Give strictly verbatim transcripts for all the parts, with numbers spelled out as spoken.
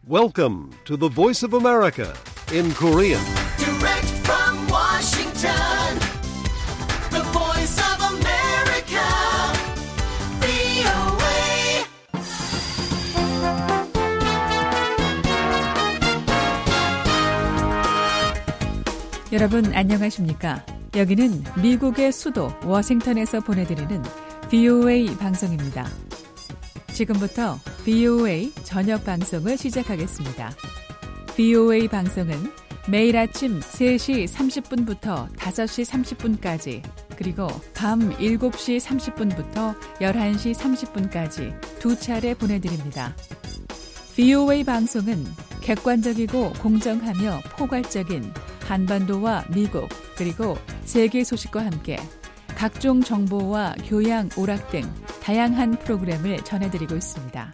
Welcome to the Voice of America in Korean. Direct from Washington, the Voice of America, 브이오에이. 여러분 안녕하십니까? 여기는 미국의 수도 워싱턴에서 보내드리는 브이오에이 방송입니다. 지금부터 브이오에이 저녁 방송을 시작하겠습니다. 브이오에이 방송은 매일 아침 세 시 삼십 분부터 다섯 시 삼십 분까지 그리고 밤 일곱 시 삼십 분부터 열한 시 삼십 분까지 두 차례 보내드립니다. 브이오에이 방송은 객관적이고 공정하며 포괄적인 한반도와 미국 그리고 세계 소식과 함께 각종 정보와 교양, 오락 등 다양한 프로그램을 전해드리고 있습니다.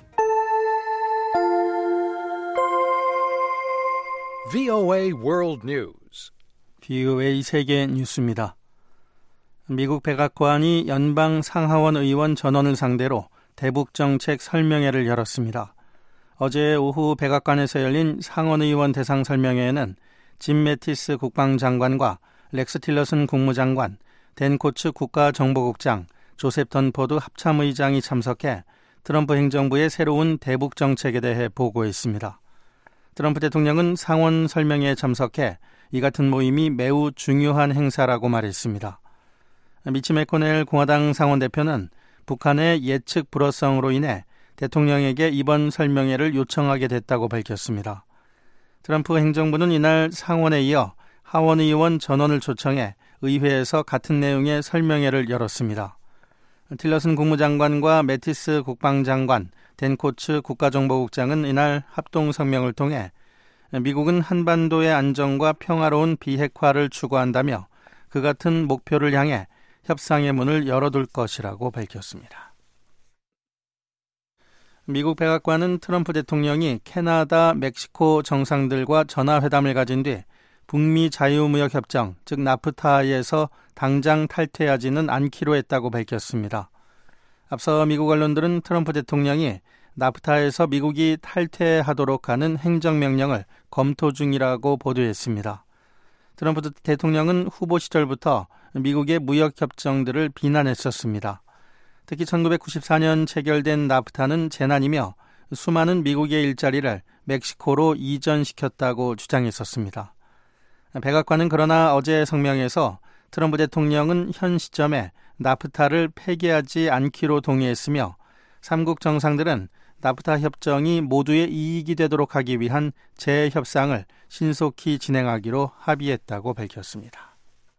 브이오에이 World News. 브이오에이 세계 뉴스입니다. 미국 백악관이 연방 상하원 의원 전원을 상대로 대북정책 설명회를 열었습니다. 어제 오후 백악관에서 열린 상원의원 대상 설명회에는 짐 매티스 국방장관과 렉스 틸러슨 국무장관, 댄 코츠 국가정보국장, 조셉 던포드 합참의장이 참석해 트럼프 행정부의 새로운 대북 정책에 대해 보고했습니다. 트럼프 대통령은 상원 설명회에 참석해 이 같은 모임이 매우 중요한 행사라고 말했습니다. 미치 매코넬 공화당 상원 대표는 북한의 예측 불허성으로 인해 대통령에게 이번 설명회를 요청하게 됐다고 밝혔습니다. 트럼프 행정부는 이날 상원에 이어 하원의원 전원을 초청해 의회에서 같은 내용의 설명회를 열었습니다. 틸러슨 국무장관과 매티스 국방장관, 댄 코츠 국가정보국장은 이날 합동 성명을 통해 미국은 한반도의 안정과 평화로운 비핵화를 추구한다며 그 같은 목표를 향해 협상의 문을 열어둘 것이라고 밝혔습니다. 미국 백악관은 트럼프 대통령이 캐나다, 멕시코 정상들과 전화회담을 가진 뒤 북미 자유무역협정, 즉 나프타에서 당장 탈퇴하지는 않기로 했다고 밝혔습니다. 앞서 미국 언론들은 트럼프 대통령이 나프타에서 미국이 탈퇴하도록 하는 행정명령을 검토 중이라고 보도했습니다. 트럼프 대통령은 후보 시절부터 미국의 무역협정들을 비난했었습니다. 특히 천구백구십사 년 체결된 나프타는 재난이며 수많은 미국의 일자리를 멕시코로 이전시켰다고 주장했었습니다. 백악관은 그러나 어제 성명에서 트럼프 대통령은 현 시점에 나프타를 폐기하지 않기로 동의했으며 삼국 정상들은 나프타 협정이 모두의 이익이 되도록 하기 위한 재협상을 신속히 진행하기로 합의했다고 밝혔습니다.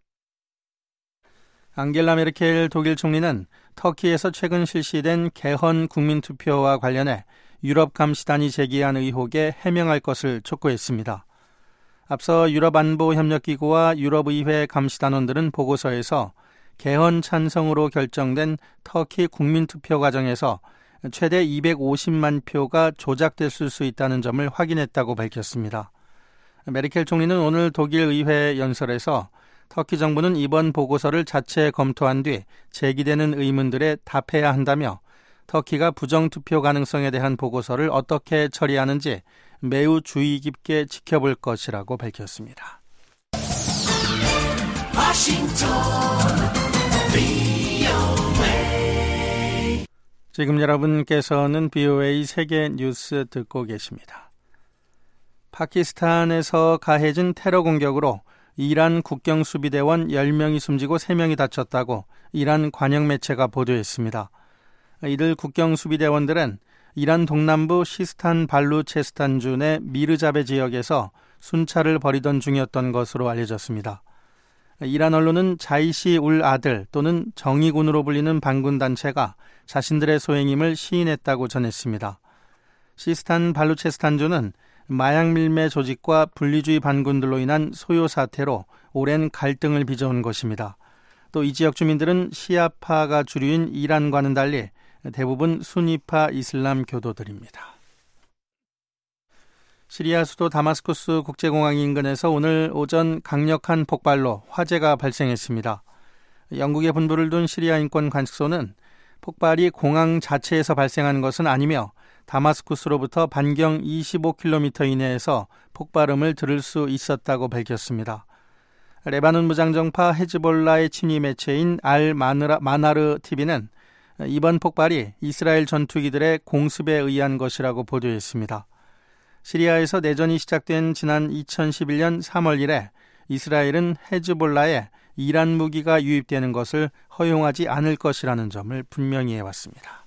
앙겔라 메르켈 독일 총리는 터키에서 최근 실시된 개헌 국민투표와 관련해 유럽 감시단이 제기한 의혹에 해명할 것을 촉구했습니다. 앞서 유럽안보협력기구와 유럽의회 감시단원들은 보고서에서 개헌 찬성으로 결정된 터키 국민투표 과정에서 최대 이백오십만 표가 조작됐을 수 있다는 점을 확인했다고 밝혔습니다. 메르켈 총리는 오늘 독일 의회 연설에서 터키 정부는 이번 보고서를 자체 검토한 뒤 제기되는 의문들에 답해야 한다며 터키가 부정투표 가능성에 대한 보고서를 어떻게 처리하는지 매우 주의 깊게 지켜볼 것이라고 밝혔습니다. 워싱턴, 브이오에이. 지금 여러분께서는 브이오에이 세계 뉴스 듣고 계십니다. 파키스탄에서 가해진 테러 공격으로 이란 국경수비대원 열 명이 숨지고 세 명이 다쳤다고 이란 관영 매체가 보도했습니다. 이들 국경수비대원들은 이란 동남부 시스탄 발루체스탄주 내 미르자베 지역에서 순찰을 벌이던 중이었던 것으로 알려졌습니다. 이란 언론은 자이시 울 아들 또는 정의군으로 불리는 반군단체가 자신들의 소행임을 시인했다고 전했습니다. 시스탄 발루체스탄주는 마약 밀매 조직과 분리주의 반군들로 인한 소요 사태로 오랜 갈등을 빚어온 것입니다. 또 이 지역 주민들은 시아파가 주류인 이란과는 달리 대부분 수니파 이슬람 교도들입니다. 시리아 수도 다마스쿠스 국제공항 인근에서 오늘 오전 강력한 폭발로 화재가 발생했습니다. 영국에 본부를 둔 시리아 인권관측소는 폭발이 공항 자체에서 발생한 것은 아니며 다마스쿠스로부터 반경 이십오 킬로미터 이내에서 폭발음을 들을 수 있었다고 밝혔습니다. 레바논 무장정파 헤즈볼라의 친위 매체인 알 마나르 티비는 이번 폭발이 이스라엘 전투기들의 공습에 의한 것이라고 보도했습니다. 시리아에서 내전이 시작된 지난 이천십일 년 삼월 이래 이스라엘은 헤즈볼라에 이란 무기가 유입되는 것을 허용하지 않을 것이라는 점을 분명히 해왔습니다.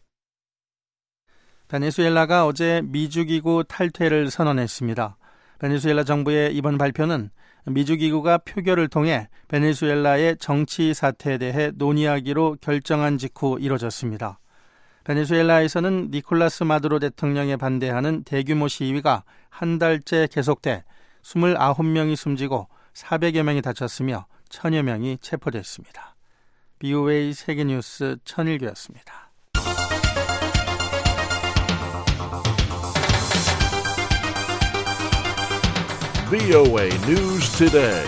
베네수엘라가 어제 미주기구 탈퇴를 선언했습니다. 베네수엘라 정부의 이번 발표는 미주기구가 표결을 통해 베네수엘라의 정치 사태에 대해 논의하기로 결정한 직후 이뤄졌습니다. 베네수엘라에서는 니콜라스 마두로 대통령에 반대하는 대규모 시위가 한 달째 계속돼 이십구 명이 숨지고 사백여 명이 다쳤으며 천여 명이 체포됐습니다. 비오에이 세계뉴스 천일교였습니다. 비오에이 News Today.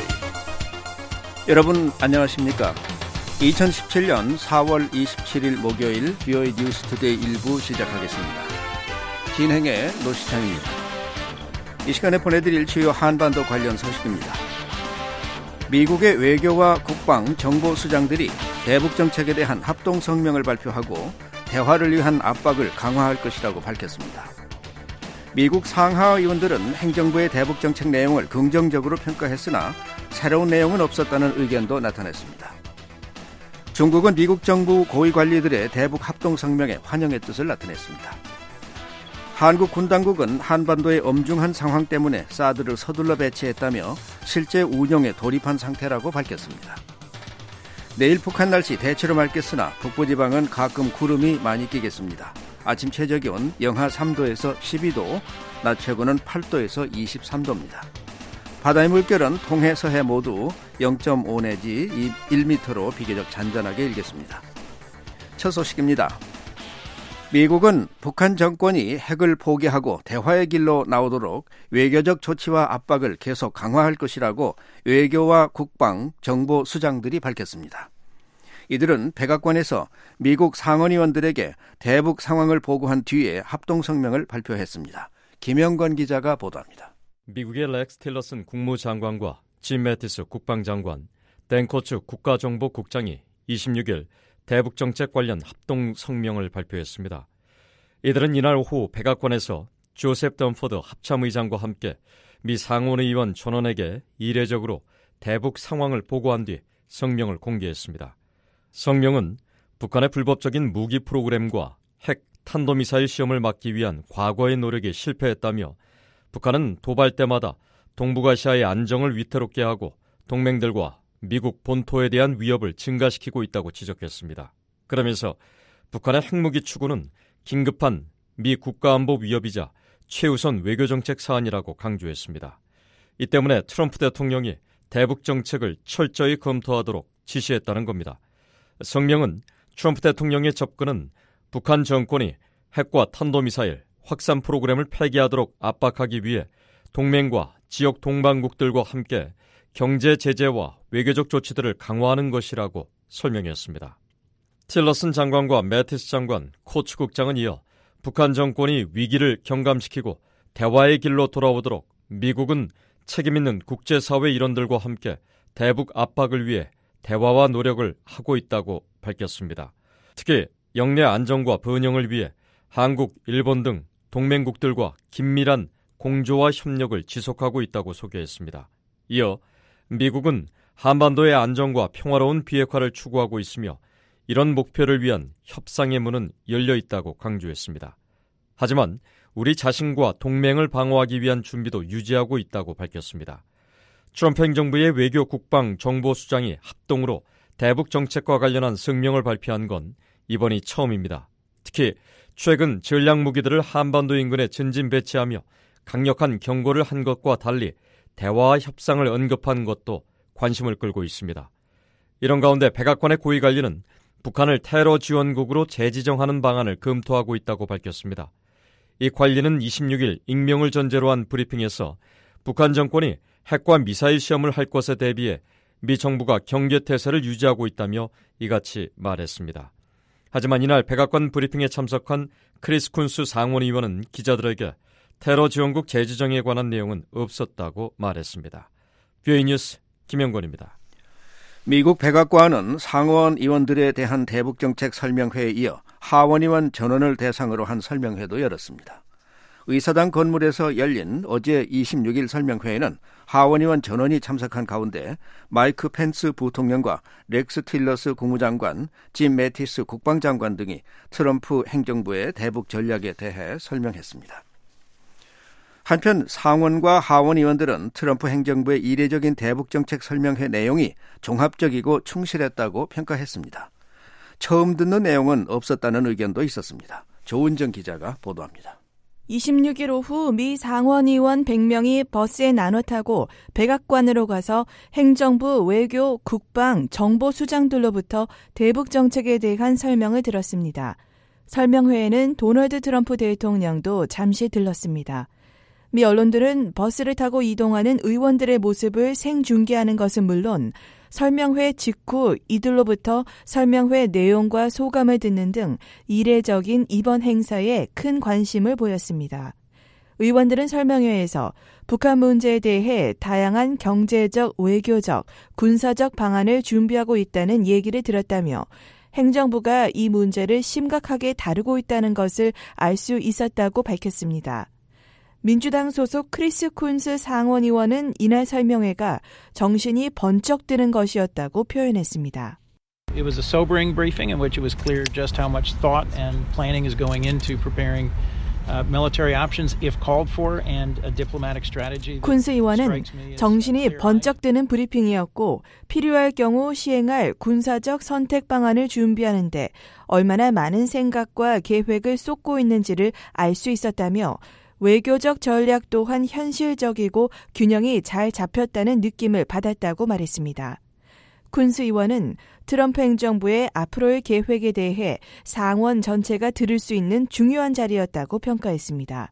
여러분 안녕하십니까? 이천십칠 년 사월 이십칠일 목요일 비오에이 뉴스 투데이 일부 시작하겠습니다. 진행의 노시창입니다. 이 시간에 보내드릴 주요 한반도 관련 소식입니다. 미국의 외교와 국방, 정보 수장들이 대북 정책에 대한 합동 성명을 발표하고 대화를 위한 압박을 강화할 것이라고 밝혔습니다. 미국 상하 의원들은 행정부의 대북 정책 내용을 긍정적으로 평가했으나 새로운 내용은 없었다는 의견도 나타냈습니다. 중국은 미국 정부 고위 관리들의 대북 합동 성명에 환영의 뜻을 나타냈습니다. 한국 군 당국은 한반도의 엄중한 상황 때문에 사드를 서둘러 배치했다며 실제 운용에 돌입한 상태라고 밝혔습니다. 내일 북한 날씨 대체로 맑겠으나 북부지방은 가끔 구름이 많이 끼겠습니다. 아침 최저기온 영하 삼 도에서 십이 도, 낮 최고는 팔 도에서 이십삼 도입니다. 바다의 물결은 동해, 서해 모두 영 점 오 내지 일 미터로 비교적 잔잔하게 일겠습니다. 첫 소식입니다. 미국은 북한 정권이 핵을 포기하고 대화의 길로 나오도록 외교적 조치와 압박을 계속 강화할 것이라고 외교와 국방, 정보 수장들이 밝혔습니다. 이들은 백악관에서 미국 상원의원들에게 대북 상황을 보고한 뒤에 합동성명을 발표했습니다. 김영건 기자가 보도합니다. 미국의 렉스 틸러슨 국무장관과 짐 매티스 국방장관, 댄 코츠 국가정보국장이 이십육일 대북정책 관련 합동성명을 발표했습니다. 이들은 이날 오후 백악관에서 조셉 덤포드 합참의장과 함께 미 상원의원 전원에게 이례적으로 대북 상황을 보고한 뒤 성명을 공개했습니다. 성명은 북한의 불법적인 무기 프로그램과 핵, 탄도미사일 시험을 막기 위한 과거의 노력이 실패했다며 북한은 도발 때마다 동북아시아의 안정을 위태롭게 하고 동맹들과 미국 본토에 대한 위협을 증가시키고 있다고 지적했습니다. 그러면서 북한의 핵무기 추구는 긴급한 미 국가안보 위협이자 최우선 외교정책 사안이라고 강조했습니다. 이 때문에 트럼프 대통령이 대북 정책을 철저히 검토하도록 지시했다는 겁니다. 성명은 트럼프 대통령의 접근은 북한 정권이 핵과 탄도미사일, 확산 프로그램을 폐기하도록 압박하기 위해 동맹과 지역 동반국들과 함께 경제 제재와 외교적 조치들을 강화하는 것이라고 설명했습니다. 틸러슨 장관과 매티스 장관, 코츠 국장은 이어 북한 정권이 위기를 경감시키고 대화의 길로 돌아오도록 미국은 책임있는 국제사회 일원들과 함께 대북 압박을 위해 대화와 노력을 하고 있다고 밝혔습니다. 특히 영내 안정과 번영을 위해 한국, 일본 등 동맹국들과 긴밀한 공조와 협력을 지속하고 있다고 소개했습니다. 이어 미국은 한반도의 안정과 평화로운 비핵화를 추구하고 있으며 이런 목표를 위한 협상의 문은 열려 있다고 강조했습니다. 하지만 우리 자신과 동맹을 방어하기 위한 준비도 유지하고 있다고 밝혔습니다. 트럼프 행정부의 외교, 국방, 정보 수장이 합동으로 대북 정책과 관련한 성명을 발표한 건 이번이 처음입니다. 특히 최근 전략 무기들을 한반도 인근에 전진 배치하며 강력한 경고를 한 것과 달리 대화와 협상을 언급한 것도 관심을 끌고 있습니다. 이런 가운데 백악관의 고위 관리는 북한을 테러 지원국으로 재지정하는 방안을 검토하고 있다고 밝혔습니다. 이 관리는 이십육일 익명을 전제로 한 브리핑에서 북한 정권이 핵과 미사일 시험을 할 것에 대비해 미 정부가 경계태세를 유지하고 있다며 이같이 말했습니다. 하지만 이날 백악관 브리핑에 참석한 크리스 쿤스 상원의원은 기자들에게 테러 지원국 재지정에 관한 내용은 없었다고 말했습니다. 뷰에이 뉴스 김영권입니다. 미국 백악관은 상원 의원들에 대한 대북정책 설명회에 이어 하원의원 전원을 대상으로 한 설명회도 열었습니다. 의사당 건물에서 열린 어제 이십육 일 설명회에는 하원의원 전원이 참석한 가운데 마이크 펜스 부통령과 렉스 틸러스 국무장관, 짐 매티스 국방장관 등이 트럼프 행정부의 대북 전략에 대해 설명했습니다. 한편 상원과 하원 의원들은 트럼프 행정부의 이례적인 대북정책 설명회 내용이 종합적이고 충실했다고 평가했습니다. 처음 듣는 내용은 없었다는 의견도 있었습니다. 조은정 기자가 보도합니다. 이십육 일 오후 미 상원의원 백 명이 버스에 나눠 타고 백악관으로 가서 행정부, 외교, 국방, 정보 수장들로부터 대북 정책에 대한 설명을 들었습니다. 설명회에는 도널드 트럼프 대통령도 잠시 들렀습니다. 미 언론들은 버스를 타고 이동하는 의원들의 모습을 생중계하는 것은 물론 설명회 직후 이들로부터 설명회 내용과 소감을 듣는 등 이례적인 이번 행사에 큰 관심을 보였습니다. 의원들은 설명회에서 북한 문제에 대해 다양한 경제적, 외교적, 군사적 방안을 준비하고 있다는 얘기를 들었다며 행정부가 이 문제를 심각하게 다루고 있다는 것을 알 수 있었다고 밝혔습니다. 민주당 소속 크리스 쿤스 상원의원은 이날 설명회가 정신이 번쩍 드는 것이었다고 표현했습니다. It was a sobering briefing in which it was clear just how much thought and planning is going into preparing uh, military options if called for and a diplomatic strategy. 쿤스 의원은 정신이 번쩍 드는 브리핑이었고 필요할 경우 시행할 군사적 선택 방안을 준비하는데 얼마나 많은 생각과 계획을 쏟고 있는지를 알 수 있었다며 외교적 전략 또한 현실적이고 균형이 잘 잡혔다는 느낌을 받았다고 말했습니다. 쿤스 의원은 트럼프 행정부의 앞으로의 계획에 대해 상원 전체가 들을 수 있는 중요한 자리였다고 평가했습니다.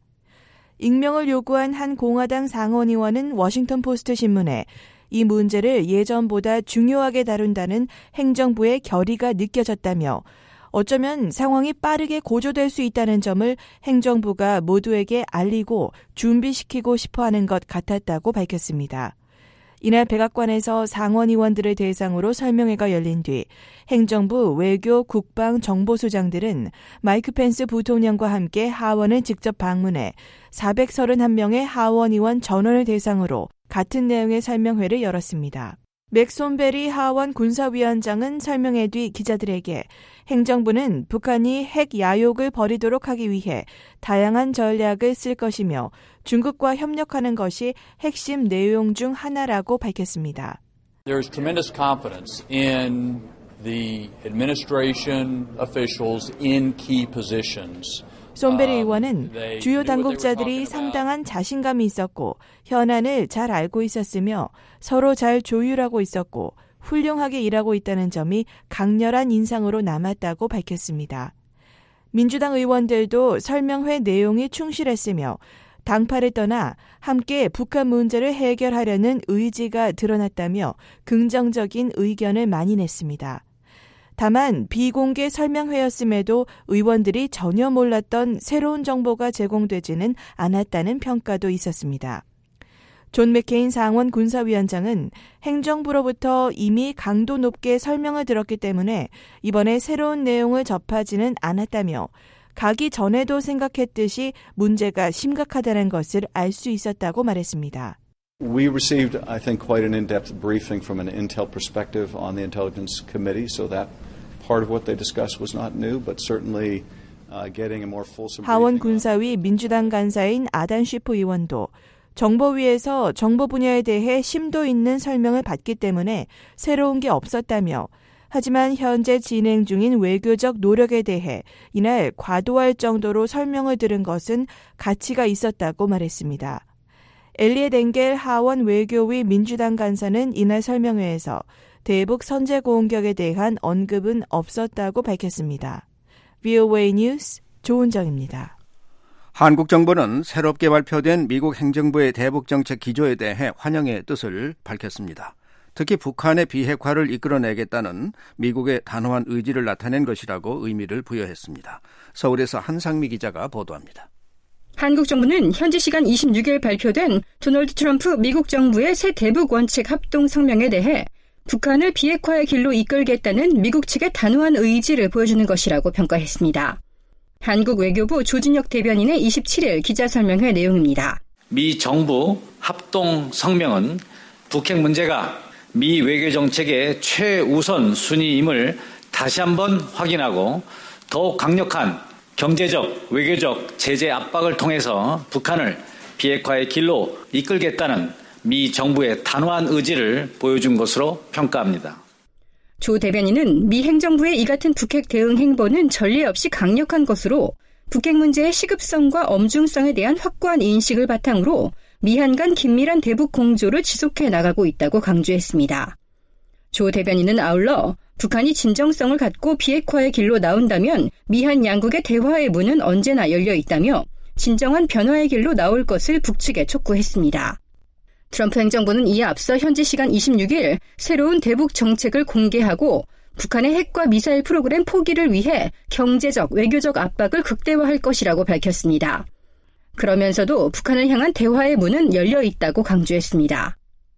익명을 요구한 한 공화당 상원 의원은 워싱턴 포스트 신문에 이 문제를 예전보다 중요하게 다룬다는 행정부의 결의가 느껴졌다며 어쩌면 상황이 빠르게 고조될 수 있다는 점을 행정부가 모두에게 알리고 준비시키고 싶어하는 것 같았다고 밝혔습니다. 이날 백악관에서 상원 의원들을 대상으로 설명회가 열린 뒤 행정부, 외교, 국방, 정보수장들은 마이크 펜스 부통령과 함께 하원을 직접 방문해 사백삼십일 명의 하원 의원 전원을 대상으로 같은 내용의 설명회를 열었습니다. 맥손베리 하원 군사위원장은 설명회 뒤 기자들에게 행정부는 북한이 핵 야욕을 벌이도록 하기 위해 다양한 전략을 쓸 것이며 중국과 협력하는 것이 핵심 내용 중 하나라고 밝혔습니다. There is tremendous confidence in the administration officials in key positions. 손베리 의원은 주요 당국자들이 상당한 자신감이 있었고 현안을 잘 알고 있었으며 서로 잘 조율하고 있었고 훌륭하게 일하고 있다는 점이 강렬한 인상으로 남았다고 밝혔습니다. 민주당 의원들도 설명회 내용이 충실했으며 당파를 떠나 함께 북한 문제를 해결하려는 의지가 드러났다며 긍정적인 의견을 많이 냈습니다. 다만 비공개 설명회였음에도 의원들이 전혀 몰랐던 새로운 정보가 제공되지는 않았다는 평가도 있었습니다. 존 맥케인 상원 군사위원장은 행정부로부터 이미 강도 높게 설명을 들었기 때문에 이번에 새로운 내용을 접하지는 않았다며 가기 전에도 생각했듯이 문제가 심각하다는 것을 알 수 있었다고 말했습니다. We received, I think, quite an in-depth briefing from an intel perspective on the Intelligence Committee, so that part of what they discussed was not new, but certainly uh, getting a more fulsome briefing. 하원 군사위 민주당 간사인 아단 쉬프 의원도 정보위에서 정보 분야에 대해 심도 있는 설명을 받기 때문에 새로운 게 없었다며 하지만 현재 진행 중인 외교적 노력에 대해 이날 과도할 정도로 설명을 들은 것은 가치가 있었다고 말했습니다. 엘리엣 엥겔 하원 외교위 민주당 간사는 이날 설명회에서 대북 선제 공격에 대한 언급은 없었다고 밝혔습니다. 브이오에이 뉴스 조은정입니다. 한국 정부는 새롭게 발표된 미국 행정부의 대북정책 기조에 대해 환영의 뜻을 밝혔습니다. 특히 북한의 비핵화를 이끌어내겠다는 미국의 단호한 의지를 나타낸 것이라고 의미를 부여했습니다. 서울에서 한상미 기자가 보도합니다. 한국 정부는 현지 시간 이십육 일 발표된 도널드 트럼프 미국 정부의 새 대북 원칙 합동 성명에 대해 북한을 비핵화의 길로 이끌겠다는 미국 측의 단호한 의지를 보여주는 것이라고 평가했습니다. 한국 외교부 조준혁 대변인의 이십칠 일 기자설명회 내용입니다. 미 정부 합동 성명은 북핵 문제가 미 외교정책의 최우선 순위임을 다시 한번 확인하고 더욱 강력한 경제적, 외교적 제재 압박을 통해서 북한을 비핵화의 길로 이끌겠다는 미 정부의 단호한 의지를 보여준 것으로 평가합니다. 조 대변인은 미 행정부의 이 같은 북핵 대응 행보는 전례 없이 강력한 것으로 북핵 문제의 시급성과 엄중성에 대한 확고한 인식을 바탕으로 미한 간 긴밀한 대북 공조를 지속해 나가고 있다고 강조했습니다. 조 대변인은 아울러 북한이 진정성을 갖고 비핵화의 길로 나온다면 미한 양국의 대화의 문은 언제나 열려 있다며 진정한 변화의 길로 나올 것을 북측에 촉구했습니다. 트럼프 행정부는 이에 앞서 현지 시간 이십육 일 새로운 대북 정책을 공개하고 북한의 핵과 미사일 프로그램 포기를 위해 경제적, 외교적 압박을 극대화할 것이라고 밝혔습니다. 그러면서도 북한을 향한 대화의 문은 열려 있다고 강조했습니다.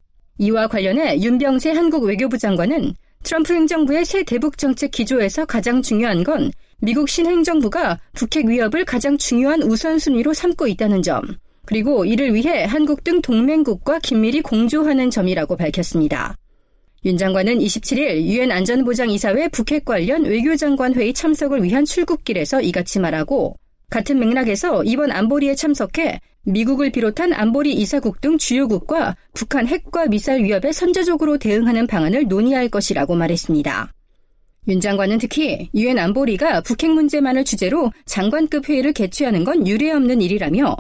이와 관련해 윤병세 한국 외교부 장관은 트럼프 행정부의 새 대북 정책 기조에서 가장 중요한 건 미국 신행정부가 북핵 위협을 가장 중요한 우선순위로 삼고 있다는 점, 그리고 이를 위해 한국 등 동맹국과 긴밀히 공조하는 점이라고 밝혔습니다. 윤 장관은 이십칠 일 유엔 안전보장이사회 북핵 관련 외교장관 회의 참석을 위한 출국길에서 이같이 말하고 같은 맥락에서 이번 안보리에 참석해 미국을 비롯한 안보리 이사국 등 주요국과 북한 핵과 미사일 위협에 선제적으로 대응하는 방안을 논의할 것이라고 말했습니다. 윤 장관은 특히 유엔 안보리가 북핵 문제만을 주제로 장관급 회의를 개최하는 건 유례없는 일이라며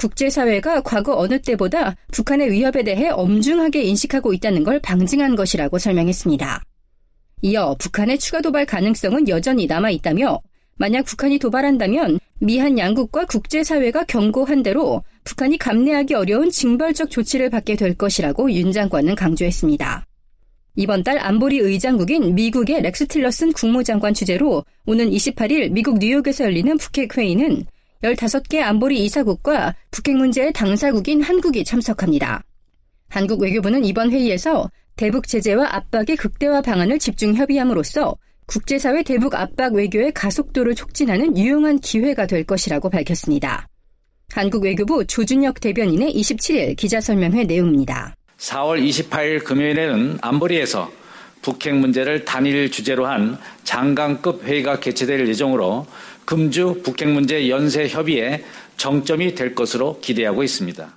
국제사회가 과거 어느 때보다 북한의 위협에 대해 엄중하게 인식하고 있다는 걸 방증한 것이라고 설명했습니다. 이어 북한의 추가 도발 가능성은 여전히 남아있다며 만약 북한이 도발한다면 미한 양국과 국제사회가 경고한 대로 북한이 감내하기 어려운 징벌적 조치를 받게 될 것이라고 윤 장관은 강조했습니다. 이번 달 안보리 의장국인 미국의 렉스 틸러슨 국무장관 주재로 오는 이십팔 일 미국 뉴욕에서 열리는 북핵 회의는 열다섯 개 안보리 이사국과 북핵 문제의 당사국인 한국이 참석합니다. 한국 외교부는 이번 회의에서 대북 제재와 압박의 극대화 방안을 집중 협의함으로써 국제사회 대북 압박 외교의 가속도를 촉진하는 유용한 기회가 될 것이라고 밝혔습니다. 한국 외교부 조준혁 대변인의 이십칠 일 기자설명회 내용입니다. 사월 이십팔일 금요일에는 안보리에서 북핵 문제를 단일 주제로 한 장관급 회의가 개최될 예정으로 금주 북핵 문제 연쇄 협의에 정점이 될 것으로 기대하고 있습니다.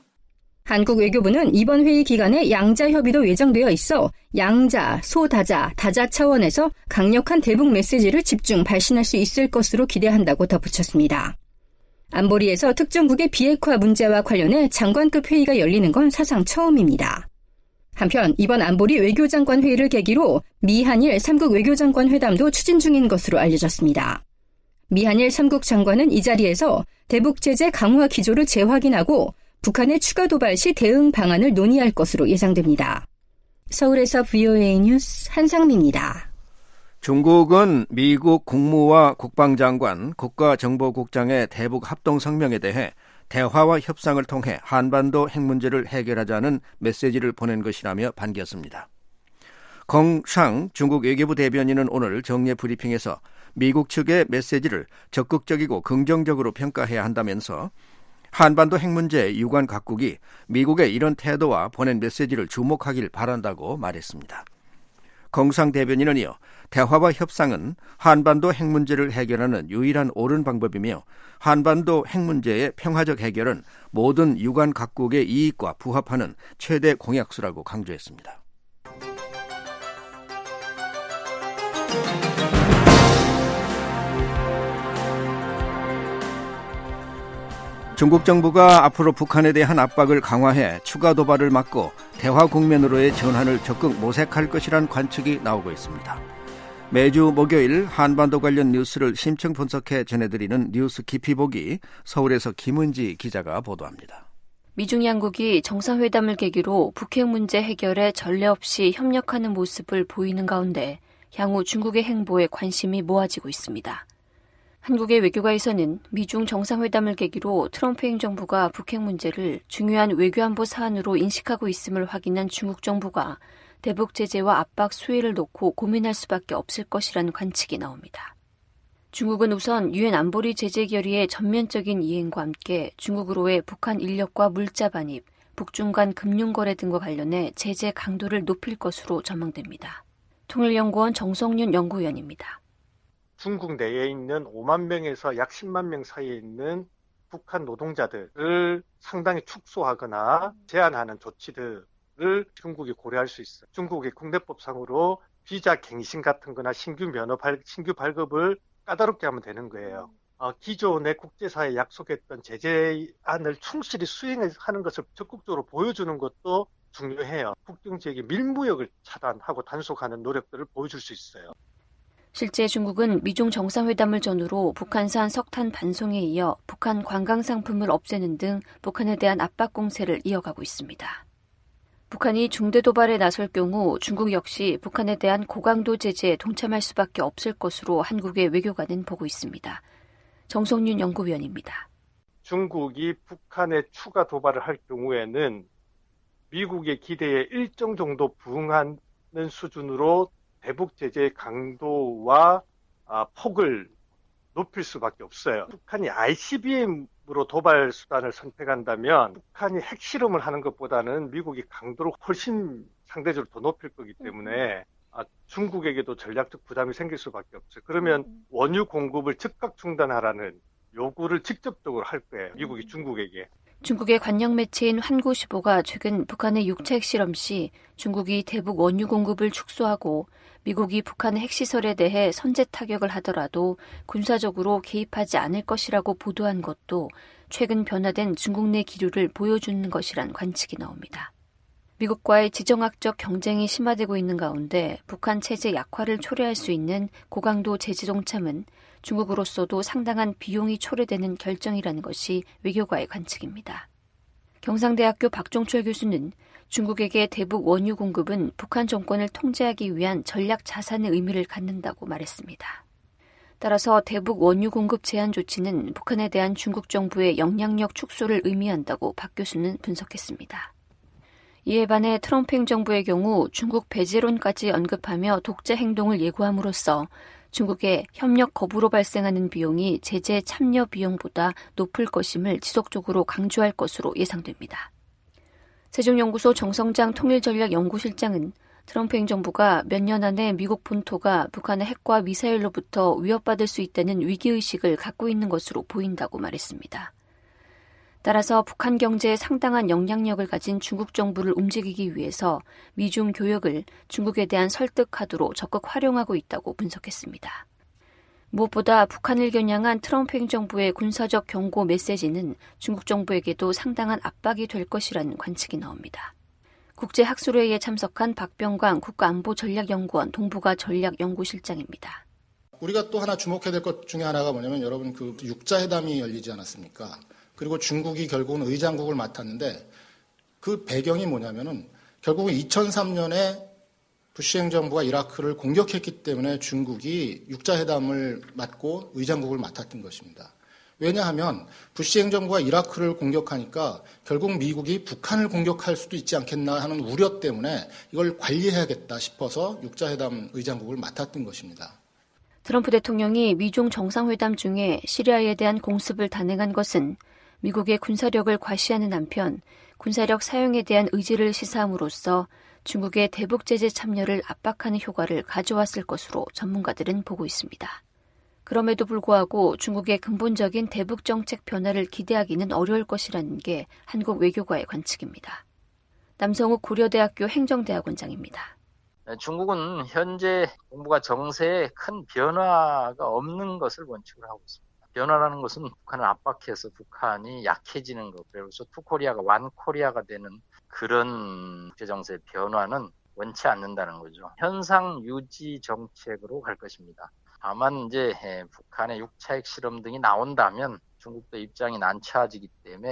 한국 외교부는 이번 회의 기간에 양자 협의도 예정되어 있어 양자, 소다자, 다자 차원에서 강력한 대북 메시지를 집중 발신할 수 있을 것으로 기대한다고 덧붙였습니다. 안보리에서 특정국의 비핵화 문제와 관련해 장관급 회의가 열리는 건 사상 처음입니다. 한편 이번 안보리 외교장관 회의를 계기로 미한일 삼국 외교장관 회담도 추진 중인 것으로 알려졌습니다. 미한일 삼국 장관은 이 자리에서 대북 제재 강화 기조를 재확인하고 북한의 추가 도발 시 대응 방안을 논의할 것으로 예상됩니다. 서울에서 브이오에이 뉴스 한상미입니다. 중국은 미국 국무와 국방장관, 국가정보국장의 대북 합동 성명에 대해 대화와 협상을 통해 한반도 핵 문제를 해결하자는 메시지를 보낸 것이라며 반겼습니다. 공상 중국 외교부 대변인은 오늘 정례 브리핑에서 미국 측의 메시지를 적극적이고 긍정적으로 평가해야 한다면서 한반도 핵 문제 유관 각국이 미국의 이런 태도와 보낸 메시지를 주목하길 바란다고 말했습니다. 공상 대변인은 이어 대화와 협상은 한반도 핵 문제를 해결하는 유일한 옳은 방법이며 한반도 핵 문제의 평화적 해결은 모든 유관 각국의 이익과 부합하는 최대 공약수라고 강조했습니다. 중국 정부가 앞으로 북한에 대한 압박을 강화해 추가 도발을 막고 대화 국면으로의 전환을 적극 모색할 것이란 관측이 나오고 있습니다. 매주 목요일 한반도 관련 뉴스를 심층 분석해 전해드리는 뉴스 깊이 보기 서울에서 김은지 기자가 보도합니다. 미중 양국이 정상회담을 계기로 북핵 문제 해결에 전례 없이 협력하는 모습을 보이는 가운데 향후 중국의 행보에 관심이 모아지고 있습니다. 한국의 외교가에서는 미중 정상회담을 계기로 트럼프 행정부가 북핵 문제를 중요한 외교안보 사안으로 인식하고 있음을 확인한 중국 정부가 대북 제재와 압박 수위를 놓고 고민할 수밖에 없을 것이라는 관측이 나옵니다. 중국은 우선 유엔 안보리 제재 결의의 전면적인 이행과 함께 중국으로의 북한 인력과 물자 반입, 북중 간 금융거래 등과 관련해 제재 강도를 높일 것으로 전망됩니다. 통일연구원 정성윤 연구위원입니다. 중국 내에 있는 오만 명에서 약 십만 명 사이에 있는 북한 노동자들을 상당히 축소하거나 제한하는 조치들을 중국이 고려할 수 있어요. 중국의 국내법상으로 비자 갱신 같은 거나 신규 면허 발, 신규 발급을 까다롭게 하면 되는 거예요. 어, 기존의 국제사회에 약속했던 제재안을 충실히 수행하는 것을 적극적으로 보여주는 것도 중요해요. 국경 지역의 밀무역을 차단하고 단속하는 노력들을 보여줄 수 있어요. 실제 중국은 미중 정상회담을 전후로 북한산 석탄 반송에 이어 북한 관광 상품을 없애는 등 북한에 대한 압박 공세를 이어가고 있습니다. 북한이 중대 도발에 나설 경우 중국 역시 북한에 대한 고강도 제재에 동참할 수밖에 없을 것으로 한국의 외교관은 보고 있습니다. 정성윤 연구위원입니다. 중국이 북한에 추가 도발을 할 경우에는 미국의 기대에 일정 정도 부응하는 수준으로 대북 제재의 강도와 아, 폭을 높일 수밖에 없어요. 북한이 아이씨비엠으로 도발 수단을 선택한다면 북한이 핵실험을 하는 것보다는 미국이 강도를 훨씬 상대적으로 더 높일 거기 때문에 아, 중국에게도 전략적 부담이 생길 수밖에 없어요. 그러면 원유 공급을 즉각 중단하라는 요구를 직접적으로 할 거예요. 미국이 중국에게. 중국의 관영 매체인 환구시보가 최근 북한의 육차 핵실험 시 중국이 대북 원유 공급을 축소하고 미국이 북한의 핵시설에 대해 선제 타격을 하더라도 군사적으로 개입하지 않을 것이라고 보도한 것도 최근 변화된 중국 내 기류를 보여주는 것이란 관측이 나옵니다. 미국과의 지정학적 경쟁이 심화되고 있는 가운데 북한 체제 약화를 초래할 수 있는 고강도 제재 동참은 중국으로서도 상당한 비용이 초래되는 결정이라는 것이 외교가의 관측입니다. 경상대학교 박종철 교수는 중국에게 대북 원유 공급은 북한 정권을 통제하기 위한 전략 자산의 의미를 갖는다고 말했습니다. 따라서 대북 원유 공급 제한 조치는 북한에 대한 중국 정부의 영향력 축소를 의미한다고 박 교수는 분석했습니다. 이에 반해 트럼프 행정부의 경우 중국 배제론까지 언급하며 독재 행동을 예고함으로써 중국의 협력 거부로 발생하는 비용이 제재 참여 비용보다 높을 것임을 지속적으로 강조할 것으로 예상됩니다. 세종연구소 정성장 통일전략연구실장은 트럼프 행정부가 몇 년 안에 미국 본토가 북한의 핵과 미사일로부터 위협받을 수 있다는 위기의식을 갖고 있는 것으로 보인다고 말했습니다. 따라서 북한 경제에 상당한 영향력을 가진 중국 정부를 움직이기 위해서 미중 교역을 중국에 대한 설득 카드로 적극 활용하고 있다고 분석했습니다. 무엇보다 북한을 겨냥한 트럼프 행정부의 군사적 경고 메시지는 중국 정부에게도 상당한 압박이 될 것이라는 관측이 나옵니다. 국제학술회의에 참석한 박병광 국가안보전략연구원 동북아 전략연구실장입니다. 우리가 또 하나 주목해야 될 것 중에 하나가 뭐냐면 여러분 그 육자회담이 열리지 않았습니까? 그리고 중국이 결국은 의장국을 맡았는데 그 배경이 뭐냐면은 결국은 이천삼 년에 부시 행정부가 이라크를 공격했기 때문에 중국이 육자회담을 맡고 의장국을 맡았던 것입니다. 왜냐하면 부시 행정부가 이라크를 공격하니까 결국 미국이 북한을 공격할 수도 있지 않겠나 하는 우려 때문에 이걸 관리해야겠다 싶어서 육자회담 의장국을 맡았던 것입니다. 트럼프 대통령이 미중 정상회담 중에 시리아에 대한 공습을 단행한 것은 미국의 군사력을 과시하는 한편 군사력 사용에 대한 의지를 시사함으로써 중국의 대북 제재 참여를 압박하는 효과를 가져왔을 것으로 전문가들은 보고 있습니다. 그럼에도 불구하고 중국의 근본적인 대북 정책 변화를 기대하기는 어려울 것이라는 게 한국 외교가의 관측입니다. 남성욱 고려대학교 행정대학원장입니다. 중국은 현재 정부가 정세에 큰 변화가 없는 것을 원칙으로 하고 있습니다. 변화라는 것은 북한을 압박해서 북한이 약해지는 것, 그래서 투코리아가 완코리아가 되는 그런 국제정세의 변화는 원치 않는다는 거죠. 현상 유지 정책으로 갈 것입니다. 다만 이제 북한의 육차 핵실험 등이 나온다면 중국도 입장이 난처해지기 때문에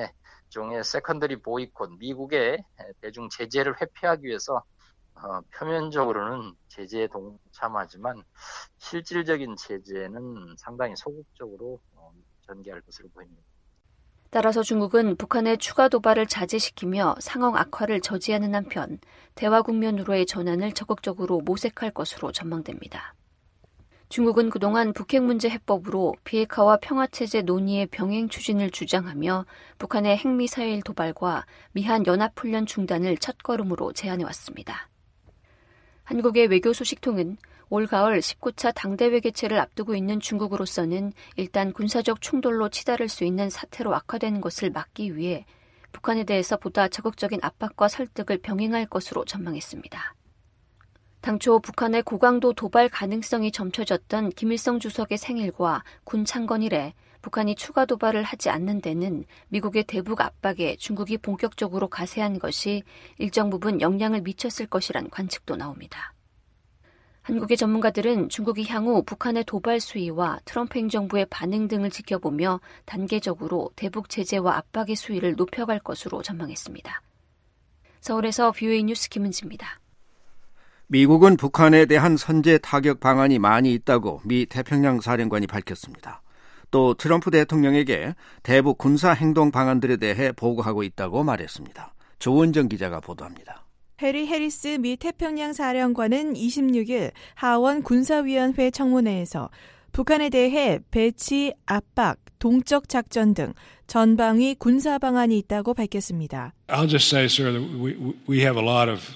일종의 세컨더리 보이콧, 미국의 대중 제재를 회피하기 위해서 어, 표면적으로는 제재에 동참하지만 실질적인 제재는 상당히 소극적으로 어, 전개할 것으로 보입니다. 따라서 중국은 북한의 추가 도발을 자제시키며 상황 악화를 저지하는 한편 대화 국면으로의 전환을 적극적으로 모색할 것으로 전망됩니다. 중국은 그동안 북핵 문제 해법으로 비핵화와 평화체제 논의의 병행 추진을 주장하며 북한의 핵미사일 도발과 미한 연합훈련 중단을 첫걸음으로 제안해왔습니다. 한국의 외교 소식통은 올 가을 십구 차 당대회 개최를 앞두고 있는 중국으로서는 일단 군사적 충돌로 치달을 수 있는 사태로 악화되는 것을 막기 위해 북한에 대해서 보다 적극적인 압박과 설득을 병행할 것으로 전망했습니다. 당초 북한의 고강도 도발 가능성이 점쳐졌던 김일성 주석의 생일과 군 창건일에 북한이 추가 도발을 하지 않는 데는 미국의 대북 압박에 중국이 본격적으로 가세한 것이 일정 부분 영향을 미쳤을 것이란 관측도 나옵니다. 한국의 전문가들은 중국이 향후 북한의 도발 수위와 트럼프 행정부의 반응 등을 지켜보며 단계적으로 대북 제재와 압박의 수위를 높여갈 것으로 전망했습니다. 서울에서 브이오에이 뉴스 김은지입니다. 미국은 북한에 대한 선제 타격 방안이 많이 있다고 미 태평양 사령관이 밝혔습니다. 또 트럼프 대통령에게 대북 군사 행동 방안들에 대해 보고하고 있다고 말했습니다. 조은정 기자가 보도합니다. 해리 해리스 미 태평양 사령관은 이십육 일 하원 군사위원회 청문회에서 북한에 대해 배치, 압박, 동적 작전 등 전방위 군사 방안이 있다고 밝혔습니다. I'll just say, sir, that we, we have a lot of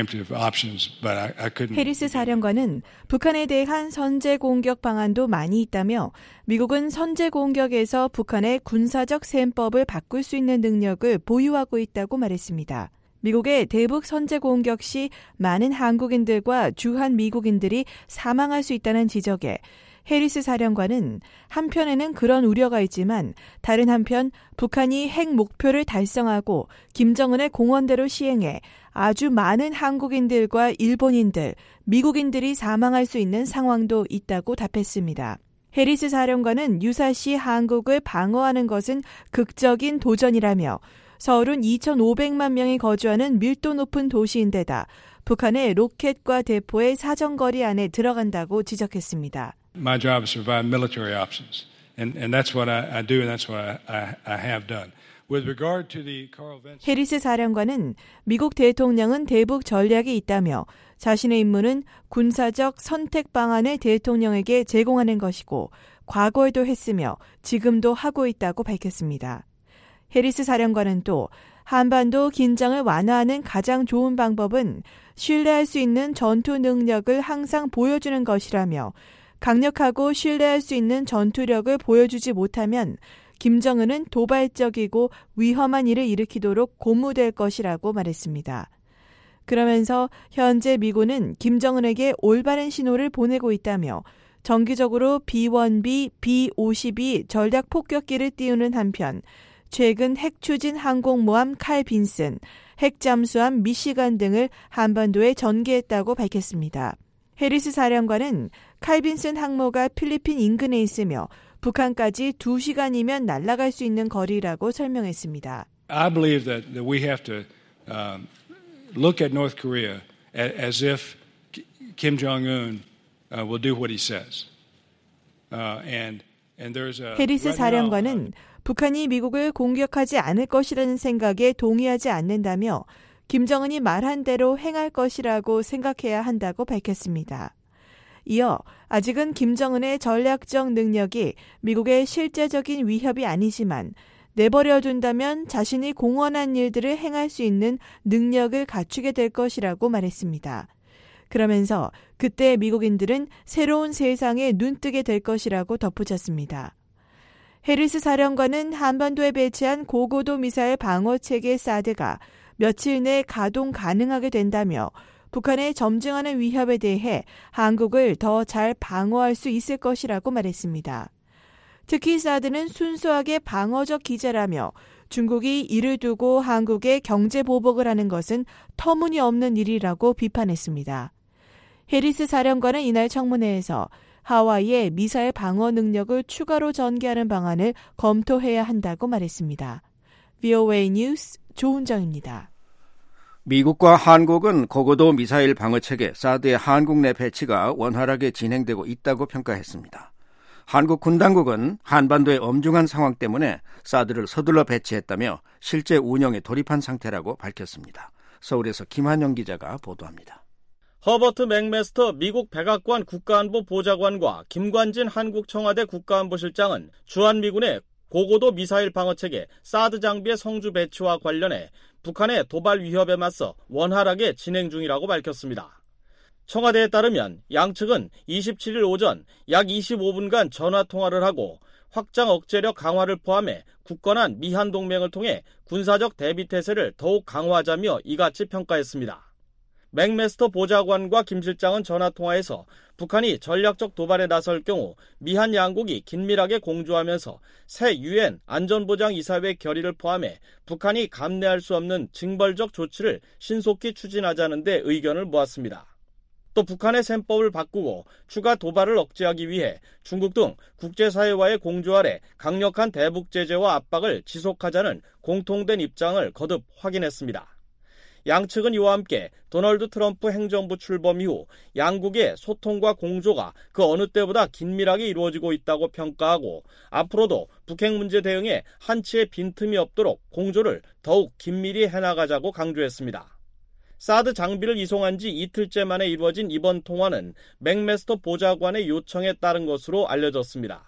해리스 사령관은 북한에 대한 선제 공격 방안도 많이 있다며 미국은 선제 공격에서 북한의 군사적 셈법을 바꿀 수 있는 능력을 보유하고 있다고 말했습니다. 미국의 대북 선제 공격 시 많은 한국인들과 주한 미국인들이 사망할 수 있다는 지적에 해리스 사령관은 한편에는 그런 우려가 있지만 다른 한편 북한이 핵 목표를 달성하고 김정은의 공언대로 시행해 아주 많은 한국인들과 일본인들, 미국인들이 사망할 수 있는 상황도 있다고 답했습니다. 해리스 사령관은 유사시 한국을 방어하는 것은 극적인 도전이라며 서울은 이천오백만 명이 거주하는 밀도 높은 도시인데다 북한의 로켓과 대포의 사정거리 안에 들어간다고 지적했습니다. My job is to provide military options, and, and that's what I, I do, and that's what I, I, I have done. With regard to the Carl Vinson... 해리스 사령관은 미국 대통령은 대북 전략이 있다며 자신의 임무는 군사적 선택 방안을 대통령에게 제공하는 것이고 과거에도 했으며 지금도 하고 있다고 밝혔습니다. 해리스 사령관은 또 한반도 긴장을 완화하는 가장 좋은 방법은 신뢰할 수 있는 전투 능력을 항상 보여주는 것이라며 강력하고 신뢰할 수 있는 전투력을 보여주지 못하면 김정은은 도발적이고 위험한 일을 일으키도록 고무될 것이라고 말했습니다. 그러면서 현재 미군은 김정은에게 올바른 신호를 보내고 있다며 정기적으로 비 원 비, 비 오십이 전략 폭격기를 띄우는 한편 최근 핵추진 항공모함 칼 빈슨, 핵잠수함 미시간 등을 한반도에 전개했다고 밝혔습니다. 해리스 사령관은 칼 빈슨 항모가 필리핀 인근에 있으며 북한까지 두 시간이면 날아갈 수 있는 거리라고 설명했습니다. I believe that, that we have to um, look at North Korea as if Kim Jong-un uh, will do what he says. Uh, and, and there's a, 해리스 right 사령관은 now, 북한이 미국을 공격하지 않을 것이라는 생각에 동의하지 않는다며 김정은이 말한 대로 행할 것이라고 생각해야 한다고 밝혔습니다. 이어 아직은 김정은의 전략적 능력이 미국의 실제적인 위협이 아니지만 내버려둔다면 자신이 공언한 일들을 행할 수 있는 능력을 갖추게 될 것이라고 말했습니다. 그러면서 그때 미국인들은 새로운 세상에 눈뜨게 될 것이라고 덧붙였습니다. 해리스 사령관은 한반도에 배치한 고고도 미사일 방어체계 사드가 며칠 내 가동 가능하게 된다며 북한의 점증하는 위협에 대해 한국을 더 잘 방어할 수 있을 것이라고 말했습니다. 특히 사드는 순수하게 방어적 기제라며 중국이 이를 두고 한국에 경제 보복을 하는 것은 터무니없는 일이라고 비판했습니다. 해리스 사령관은 이날 청문회에서 하와이에 미사일 방어 능력을 추가로 전개하는 방안을 검토해야 한다고 말했습니다. 브이오에이 뉴스 조은정입니다. 미국과 한국은 고고도 미사일 방어체계 사드의 한국 내 배치가 원활하게 진행되고 있다고 평가했습니다. 한국 군 당국은 한반도의 엄중한 상황 때문에 사드를 서둘러 배치했다며 실제 운영에 돌입한 상태라고 밝혔습니다. 서울에서 김한영 기자가 보도합니다. 허버트 맥메스터 미국 백악관 국가안보 보좌관과 김관진 한국 청와대 국가안보실장은 주한미군의 고고도 미사일 방어체계 사드 장비의 성주 배치와 관련해 북한의 도발 위협에 맞서 원활하게 진행 중이라고 밝혔습니다. 청와대에 따르면 양측은 이십칠일 오전 약 이십오 분간 전화통화를 하고 확장 억제력 강화를 포함해 굳건한 미한 동맹을 통해 군사적 대비태세를 더욱 강화하자며 이같이 평가했습니다. 맥메스터 보좌관과 김 실장은 전화통화에서 북한이 전략적 도발에 나설 경우 미한 양국이 긴밀하게 공조하면서 새 유엔 안전보장이사회 결의를 포함해 북한이 감내할 수 없는 징벌적 조치를 신속히 추진하자는 데 의견을 모았습니다. 또 북한의 셈법을 바꾸고 추가 도발을 억제하기 위해 중국 등 국제사회와의 공조 아래 강력한 대북 제재와 압박을 지속하자는 공통된 입장을 거듭 확인했습니다. 양측은 이와 함께 도널드 트럼프 행정부 출범 이후 양국의 소통과 공조가 그 어느 때보다 긴밀하게 이루어지고 있다고 평가하고 앞으로도 북핵 문제 대응에 한치의 빈틈이 없도록 공조를 더욱 긴밀히 해나가자고 강조했습니다. 사드 장비를 이송한 지 이틀째 만에 이루어진 이번 통화는 맥메스터 보좌관의 요청에 따른 것으로 알려졌습니다.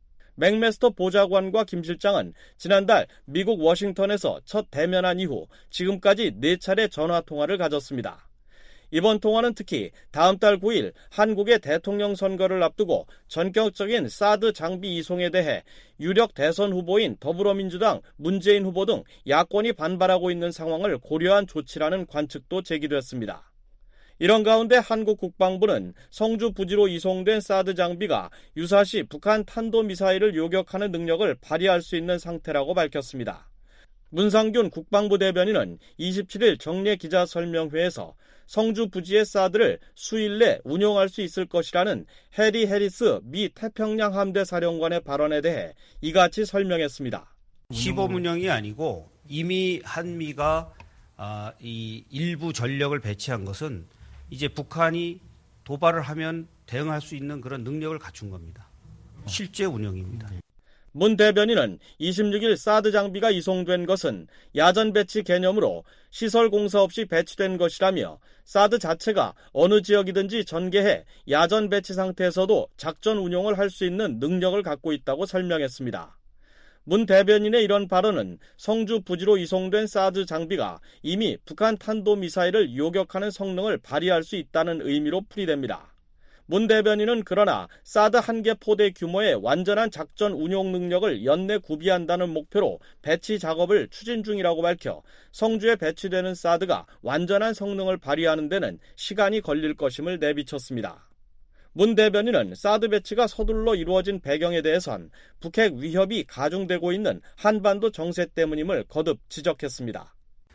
맥메스터 보좌관과 김 실장은 지난달 미국 워싱턴에서 첫 대면한 이후 지금까지 네 차례 전화통화를 가졌습니다. 이번 통화는 특히 다음 달 구일 한국의 대통령 선거를 앞두고 전격적인 사드 장비 이송에 대해 유력 대선 후보인 더불어민주당 문재인 후보 등 야권이 반발하고 있는 상황을 고려한 조치라는 관측도 제기됐습니다. 이런 가운데 한국 국방부는 성주 부지로 이송된 사드 장비가 유사시 북한 탄도미사일을 요격하는 능력을 발휘할 수 있는 상태라고 밝혔습니다. 문상균 국방부 대변인은 이십칠일 정례 기자설명회에서 성주 부지의 사드를 수일 내 운용할 수 있을 것이라는 해리 해리스 미 태평양 함대 사령관의 발언에 대해 이같이 설명했습니다. 시범 운영이 아니고 이미 한미가 아, 이 일부 전력을 배치한 것은 이제 북한이 도발을 하면 대응할 수 있는 그런 능력을 갖춘 겁니다. 실제 운영입니다. 문 대변인은 이십육일 사드 장비가 이송된 것은 야전 배치 개념으로 시설 공사 없이 배치된 것이라며 사드 자체가 어느 지역이든지 전개해 야전 배치 상태에서도 작전 운용을 할 수 있는 능력을 갖고 있다고 설명했습니다. 문 대변인의 이런 발언은 성주 부지로 이송된 사드 장비가 이미 북한 탄도미사일을 요격하는 성능을 발휘할 수 있다는 의미로 풀이됩니다. 문 대변인은 그러나 사드 한 개 포대 규모의 완전한 작전 운용 능력을 연내 구비한다는 목표로 배치 작업을 추진 중이라고 밝혀 성주에 배치되는 사드가 완전한 성능을 발휘하는 데는 시간이 걸릴 것임을 내비쳤습니다. 문 대변인은 사드 배치가 서둘러 이루어진 배경에 대해선 북핵 위협이 가중되고 있는 한반도 정세 때문임을 거듭 지적했습니다.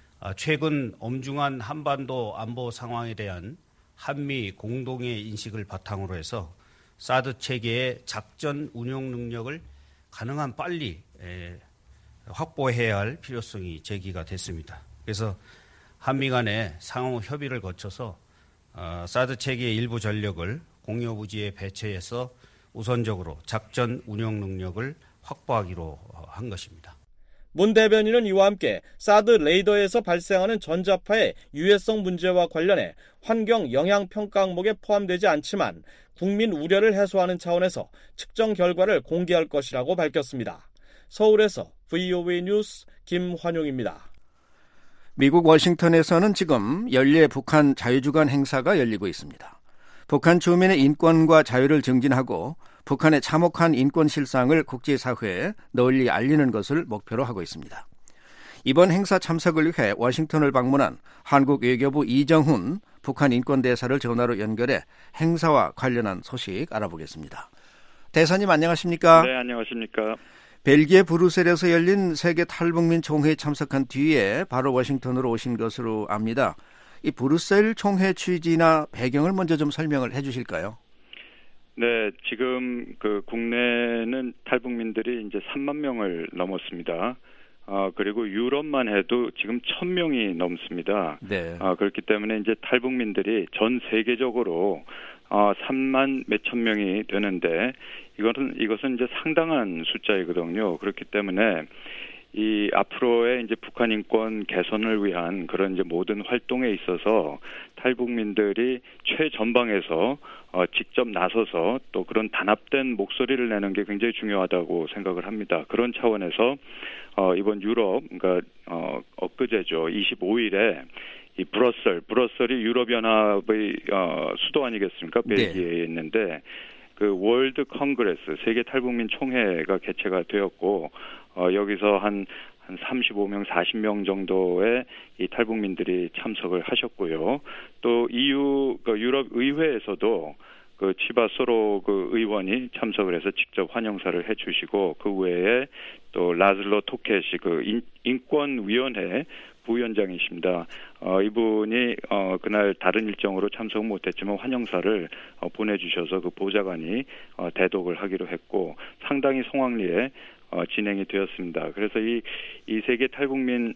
최근 엄중한 한반도 안보 상황에 대한 한미 공동의 인식을 바탕으로 해서 사드 체계의 작전 운용 능력을 가능한 빨리 확보해야 할 필요성이 제기가 됐습니다. 그래서 한미 간의 상호 협의를 거쳐서 사드 체계의 일부 전력을 공여부지에 배치해서 우선적으로 작전 운용 능력을 확보하기로 한 것입니다. 문 대변인은 이와 함께 사드 레이더에서 발생하는 전자파의 유해성 문제와 관련해 환경 영향 평가 항목에 포함되지 않지만 국민 우려를 해소하는 차원에서 측정 결과를 공개할 것이라고 밝혔습니다. 서울에서 브이오에이 뉴스 김환용입니다. 미국 워싱턴에서는 지금 연례 북한 자유주간 행사가 열리고 있습니다. 북한 주민의 인권과 자유를 증진하고 북한의 참혹한 인권 실상을 국제사회에 널리 알리는 것을 목표로 하고 있습니다. 이번 행사 참석을 위해 워싱턴을 방문한 한국 외교부 이정훈 북한 인권대사를 전화로 연결해 행사와 관련한 소식 알아보겠습니다. 대사님 안녕하십니까? 네, 안녕하십니까? 벨기에 브뤼셀에서 열린 세계 탈북민 총회에 참석한 뒤에 바로 워싱턴으로 오신 것으로 압니다. 이 브뤼셀 총회 취지나 배경을 먼저 좀 설명을 해 주실까요? 네, 지금 그 국내는 탈북민들이 이제 삼만 명을 넘었습니다. 어, 그리고 유럽만 해도 지금 천 명이 넘습니다. 네. 어, 그렇기 때문에 이제 탈북민들이 전 세계적으로 어, 삼만 몇천 명이 되는데 이것은 이것은 이제 상당한 숫자이거든요. 그렇기 때문에 이 앞으로의 이제 북한 인권 개선을 위한 그런 이제 모든 활동에 있어서 탈북민들이 최전방에서 어, 직접 나서서 또 그런 단합된 목소리를 내는 게 굉장히 중요하다고 생각을 합니다. 그런 차원에서 어, 이번 유럽, 그러니까 어, 엊그제죠, 이십오일에 이 브러셀, 브러셀이 유럽연합의 어, 수도 아니겠습니까? 벨기에에 네. 있는데 그 월드 컨그레스 세계 탈북민 총회가 개최가 되었고 어, 여기서 한 한 삼십오 명, 사십 명 정도의 이 탈북민들이 참석을 하셨고요. 또 이유 그 유럽 의회에서도 그 치바소로 그 의원이 참석을 해서 직접 환영사를 해주시고 그 외에 또 라즐로 토켓이 그 인, 인권위원회 부위원장이십니다. 어, 이분이 어, 그날 다른 일정으로 참석 못했지만 환영사를 어, 보내주셔서 그 보좌관이 어, 대독을 하기로 했고 상당히 성황리에 어, 진행이 되었습니다. 그래서 이, 이 세계 탈북민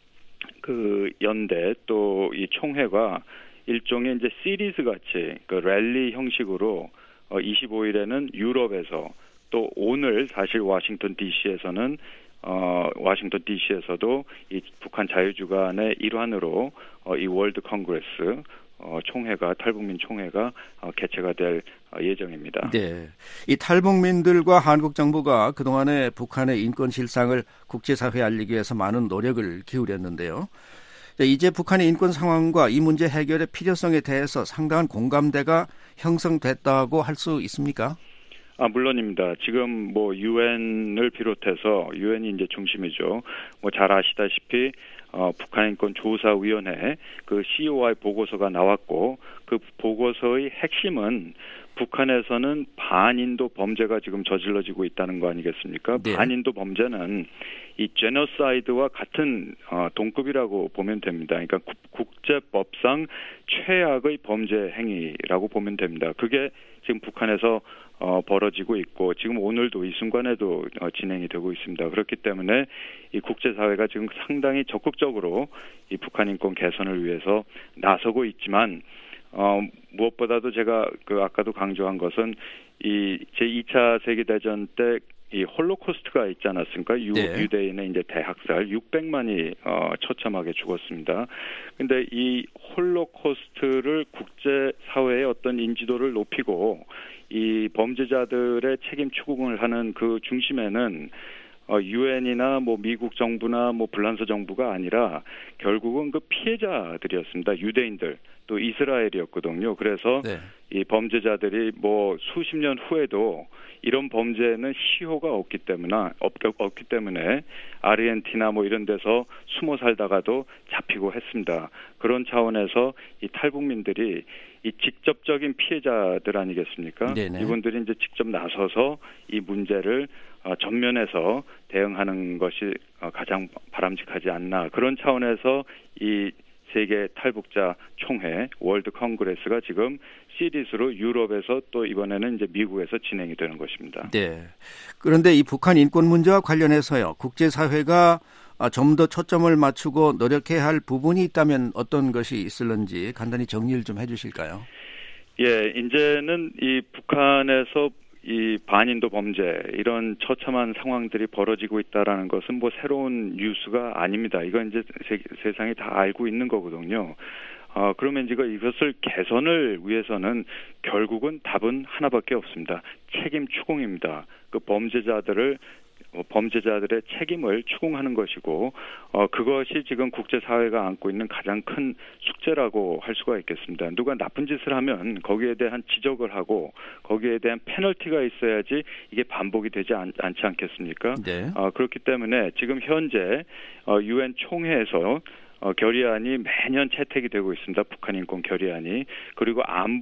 그 연대 또 이 총회가 일종의 이제 시리즈 같이 그 랠리 형식으로 어, 이십오일에는 유럽에서 또 오늘 사실 워싱턴 디씨에서는 어, 워싱턴 디씨에서도 이 북한 자유주간의 일환으로 어, 이 월드 컨그레스 어, 총회가 탈북민 총회가 어, 개최가 될 어, 예정입니다. 네, 이 탈북민들과 한국 정부가 그동안에 북한의 인권 실상을 국제사회에 알리기 위해서 많은 노력을 기울였는데요. 이제 북한의 인권 상황과 이 문제 해결의 필요성에 대해서 상당한 공감대가 형성됐다고 할 수 있습니까? 아, 물론입니다. 지금 뭐 유엔을 비롯해서 유엔이 이제 중심이죠. 뭐 잘 아시다시피 어, 북한인권조사위원회 그 씨오아이 보고서가 나왔고 그 보고서의 핵심은 북한에서는 반인도 범죄가 지금 저질러지고 있다는 거 아니겠습니까? 네. 반인도 범죄는 이 제노사이드와 같은 어, 동급이라고 보면 됩니다. 그러니까 구, 국제법상 최악의 범죄 행위라고 보면 됩니다. 그게 지금 북한에서 어, 벌어지고 있고 지금 오늘도 이 순간에도 어, 진행이 되고 있습니다. 그렇기 때문에 이 국제사회가 지금 상당히 적극적으로 이 북한 인권 개선을 위해서 나서고 있지만 어, 무엇보다도 제가 그 아까도 강조한 것은 이 제이 차 세계대전 때 이 홀로코스트가 있지 않았습니까? 유, 네. 유대인의 이제 대학살 육백만이 어, 처참하게 죽었습니다. 근데 이 홀로코스트를 국제사회의 어떤 인지도를 높이고 이 범죄자들의 책임 추궁을 하는 그 중심에는 어, 유엔이나 뭐 미국 정부나 뭐 불란서 정부가 아니라 결국은 그 피해자들이었습니다. 유대인들 또 이스라엘이었거든요. 그래서 네. 이 범죄자들이 뭐 수십 년 후에도 이런 범죄는 시효가 없기 때문에 없, 없기 때문에 아르헨티나 뭐 이런 데서 숨어 살다가도 잡히고 했습니다. 그런 차원에서 이 탈북민들이 이 직접적인 피해자들 아니겠습니까? 네네. 이분들이 이제 직접 나서서 이 문제를 어, 전면에서 대응하는 것이 어, 가장 바람직하지 않나 그런 차원에서 이 세계 탈북자 총회 월드 컨그레스가 지금 시리즈로 유럽에서 또 이번에는 이제 미국에서 진행이 되는 것입니다. 네. 그런데 이 북한 인권 문제와 관련해서요. 국제사회가 좀 더 초점을 맞추고 노력해야 할 부분이 있다면 어떤 것이 있을런지 간단히 정리를 좀 해주실까요? 예, 이제는 이 북한에서 이 반인도 범죄 이런 처참한 상황들이 벌어지고 있다라는 것은 뭐 새로운 뉴스가 아닙니다. 이건 이제 세, 세상이 다 알고 있는 거거든요. 어, 그러면 이제 이것을 개선을 위해서는 결국은 답은 하나밖에 없습니다. 책임 추궁입니다. 그 범죄자들을 범죄자들의 책임을 추궁하는 것이고 어, 그것이 지금 국제사회가 안고 있는 가장 큰 숙제라고 할 수가 있겠습니다. 누가 나쁜 짓을 하면 거기에 대한 지적을 하고 거기에 대한 페널티가 있어야지 이게 반복이 되지 않, 않지 않겠습니까? 네. 어, 그렇기 때문에 지금 현재 어, 유엔 총회에서 어, 결의안이 매년 채택이 되고 있습니다. 북한 인권 결의안이. 그리고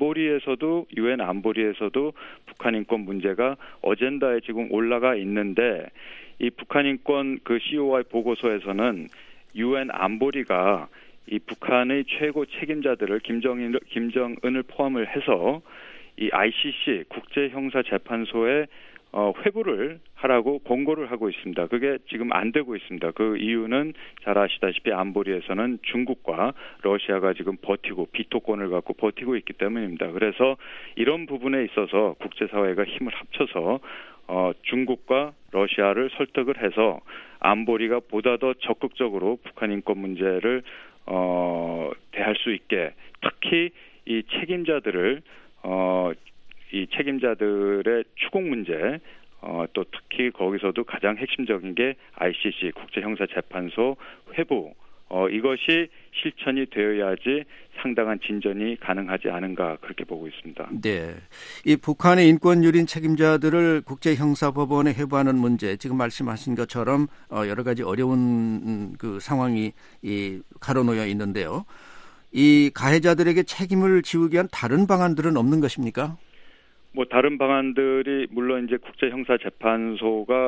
안보리에서도 유엔 안보리에서도 북한 인권 문제가 어젠다에 지금 올라가 있는데 이 북한 인권 그 씨오아이 보고서에서는 유엔 안보리가 이 북한의 최고 책임자들을 김정일, 김정은을 포함을 해서 이 아이씨씨 국제형사재판소에 어, 회부를 하라고 권고를 하고 있습니다. 그게 지금 안 되고 있습니다. 그 이유는 잘 아시다시피 안보리에서는 중국과 러시아가 지금 버티고 비토권을 갖고 버티고 있기 때문입니다. 그래서 이런 부분에 있어서 국제사회가 힘을 합쳐서 어, 중국과 러시아를 설득을 해서 안보리가 보다 더 적극적으로 북한 인권 문제를 어, 대할 수 있게 특히 이 책임자들을 어, 이 책임자들의 추궁 문제 어, 또 특히 거기서도 가장 핵심적인 게 아이씨씨 국제형사재판소 회부 어, 이것이 실천이 되어야지 상당한 진전이 가능하지 않은가 그렇게 보고 있습니다. 네, 이 북한의 인권 유린 책임자들을 국제형사법원에 회부하는 문제 지금 말씀하신 것처럼 어, 여러 가지 어려운 그 상황이 이 가로놓여 있는데요. 이 가해자들에게 책임을 지우기 위한 다른 방안들은 없는 것입니까? 뭐 다른 방안들이 물론 이제 국제형사재판소가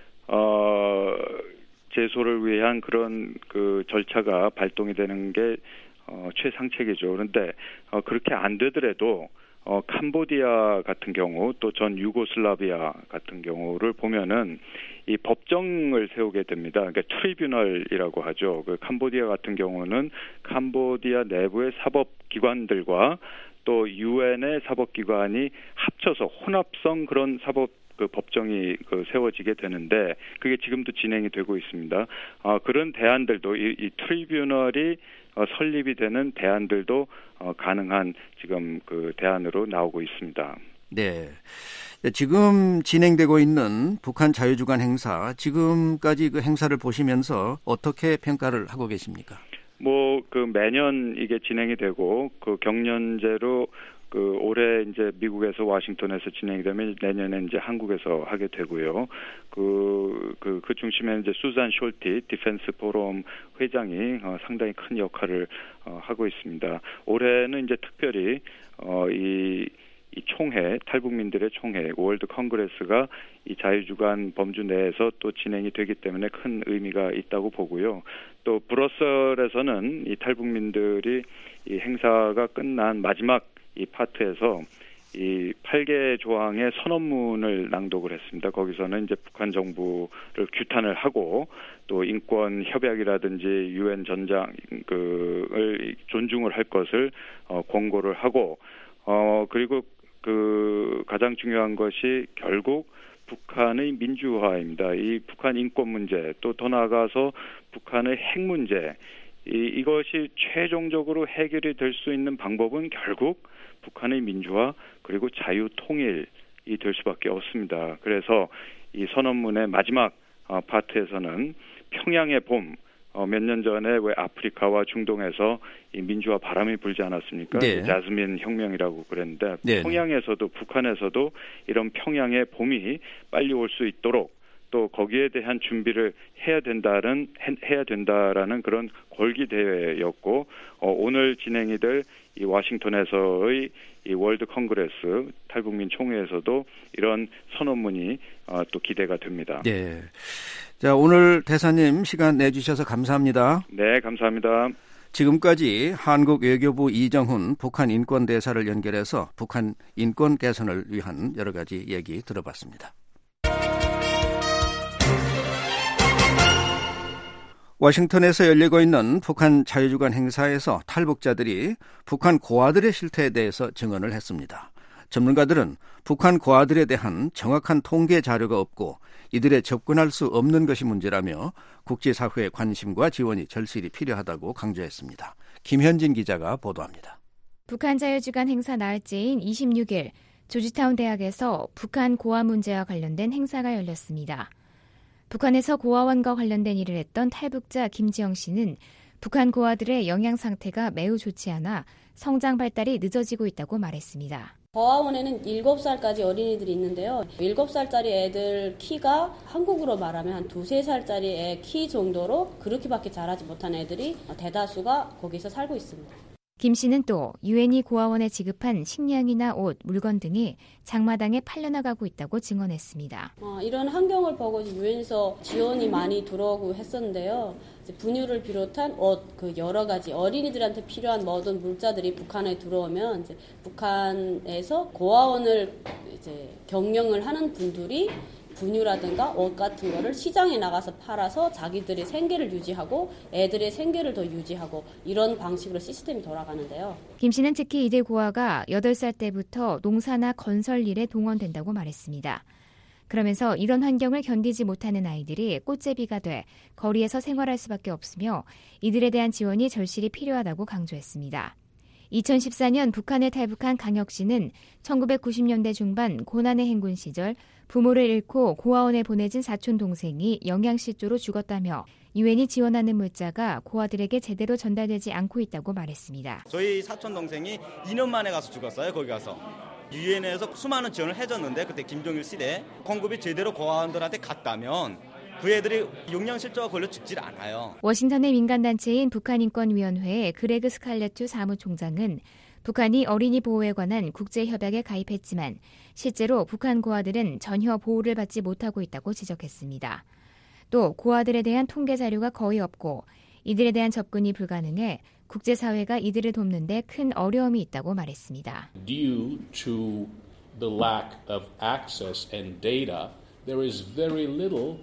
어, 제소를 위한 그런 그 절차가 발동이 되는 게 어, 최상책이죠. 그런데 어, 그렇게 안 되더라도 어, 캄보디아 같은 경우 또 전 유고슬라비아 같은 경우를 보면은 이 법정을 세우게 됩니다. 그러니까 트리뷰널이라고 하죠. 그 캄보디아 같은 경우는 캄보디아 내부의 사법기관들과 또 유엔의 사법기관이 합쳐서 혼합성 그런 사법 그 법정이 그 세워지게 되는데 그게 지금도 진행이 되고 있습니다. 어, 그런 대안들도 이, 이 트리뷰널이 어, 설립이 되는 대안들도 어, 가능한 지금 그 대안으로 나오고 있습니다. 네. 지금 진행되고 있는 북한 자유주간 행사 지금까지 그 행사를 보시면서 어떻게 평가를 하고 계십니까? 뭐 그 매년 이게 진행이 되고 그 경년제로 그 올해 이제 미국에서 워싱턴에서 진행이 되면 내년에 이제 한국에서 하게 되고요. 그 그 그 중심에 이제 수잔 숄티 디펜스 포럼 회장이 어, 상당히 큰 역할을 어, 하고 있습니다. 올해는 이제 특별히 어, 이 이 총회, 탈북민들의 총회, 월드 컨그레스가 이 자유주간 범주 내에서 또 진행이 되기 때문에 큰 의미가 있다고 보고요. 또 브러셀에서는 이 탈북민들이 이 행사가 끝난 마지막 이 파트에서 이 팔 개 조항의 선언문을 낭독을 했습니다. 거기서는 이제 북한 정부를 규탄을 하고 또 인권 협약이라든지 유엔 전장 그을 존중을 할 것을 어, 권고를 하고 어 그리고 그 가장 중요한 것이 결국 북한의 민주화입니다. 이 북한 인권 문제 또 더 나아가서 북한의 핵 문제 이, 이것이 최종적으로 해결이 될 수 있는 방법은 결국 북한의 민주화 그리고 자유 통일이 될 수밖에 없습니다. 그래서 이 선언문의 마지막 어, 파트에서는 평양의 봄 어, 몇 년 전에 왜 아프리카와 중동에서 이 민주화 바람이 불지 않았습니까? 네. 자스민 혁명이라고 그랬는데 네. 평양에서도 북한에서도 이런 평양의 봄이 빨리 올 수 있도록 또 거기에 대한 준비를 해야 된다는 해야 된다라는 그런 골기 대회였고 어, 오늘 진행이 될 이 워싱턴에서의 이 월드 컨그레스 탈북민 총회에서도 이런 선언문이 어, 또 기대가 됩니다. 네. 자, 오늘 대사님 시간 내주셔서 감사합니다. 네, 감사합니다. 지금까지 한국 외교부 이정훈 북한 인권 대사를 연결해서 북한 인권 개선을 위한 여러 가지 얘기 들어봤습니다. 워싱턴에서 열리고 있는 북한 자유주간 행사에서 탈북자들이 북한 고아들의 실태에 대해서 증언을 했습니다. 전문가들은 북한 고아들에 대한 정확한 통계 자료가 없고 이들에 접근할 수 없는 것이 문제라며 국제사회의 관심과 지원이 절실히 필요하다고 강조했습니다. 김현진 기자가 보도합니다. 북한 자유주간 행사 나흘째인 이십육 일 조지타운 대학에서 북한 고아 문제와 관련된 행사가 열렸습니다. 북한에서 고아원과 관련된 일을 했던 탈북자 김지영 씨는 북한 고아들의 영양 상태가 매우 좋지 않아 성장 발달이 늦어지고 있다고 말했습니다. 고아원에는 일곱 살까지 어린이들이 있는데요. 일곱 살짜리 애들 키가 한국으로 말하면 한 두세 살짜리 애 키 정도로 그렇게밖에 자라지 못한 애들이 대다수가 거기서 살고 있습니다. 김 씨는 또 유엔이 고아원에 지급한 식량이나 옷, 물건 등이 장마당에 팔려나가고 있다고 증언했습니다. 어, 이런 환경을 보고 유엔에서 지원이 많이 들어오고 했었는데요. 분유를 비롯한 옷, 그 여러 가지 어린이들한테 필요한 모든 물자들이 북한에 들어오면 이제 북한에서 고아원을 이제 경영을 하는 분들이 분유라든가 옷 같은 거를 시장에 나가서 팔아서 자기들의 생계를 유지하고 애들의 생계를 더 유지하고 이런 방식으로 시스템이 돌아가는데요. 김 씨는 특히 이들 고아가 여덟 살 때부터 농사나 건설 일에 동원된다고 말했습니다. 그러면서 이런 환경을 견디지 못하는 아이들이 꽃제비가 돼 거리에서 생활할 수밖에 없으며 이들에 대한 지원이 절실히 필요하다고 강조했습니다. 이천십사 년 북한에 탈북한 강혁 씨는 천구백구십 년대 중반 고난의 행군 시절 부모를 잃고 고아원에 보내진 사촌 동생이 영양실조로 죽었다며 유엔이 지원하는 물자가 고아들에게 제대로 전달되지 않고 있다고 말했습니다. 저희 사촌 동생이 이 년 만에 가서 죽었어요. 거기 가서. 유엔에서 수많은 지원을 해줬는데 그때 김정일 시대에 공급이 제대로 고아원들한테 갔다면 그 애들이 영양실조가 걸려 죽질 않아요. 워싱턴의 민간단체인 북한인권위원회의 그레그 스칼레투 사무총장은 북한이 어린이 보호에 관한 국제협약에 가입했지만 실제로 북한 고아들은 전혀 보호를 받지 못하고 있다고 지적했습니다. 또 고아들에 대한 통계 자료가 거의 없고 이들에 대한 접근이 불가능해 국제사회가 이들을 돕는 데 큰 어려움이 있다고 말했습니다. Due to the lack of access and data, there is very little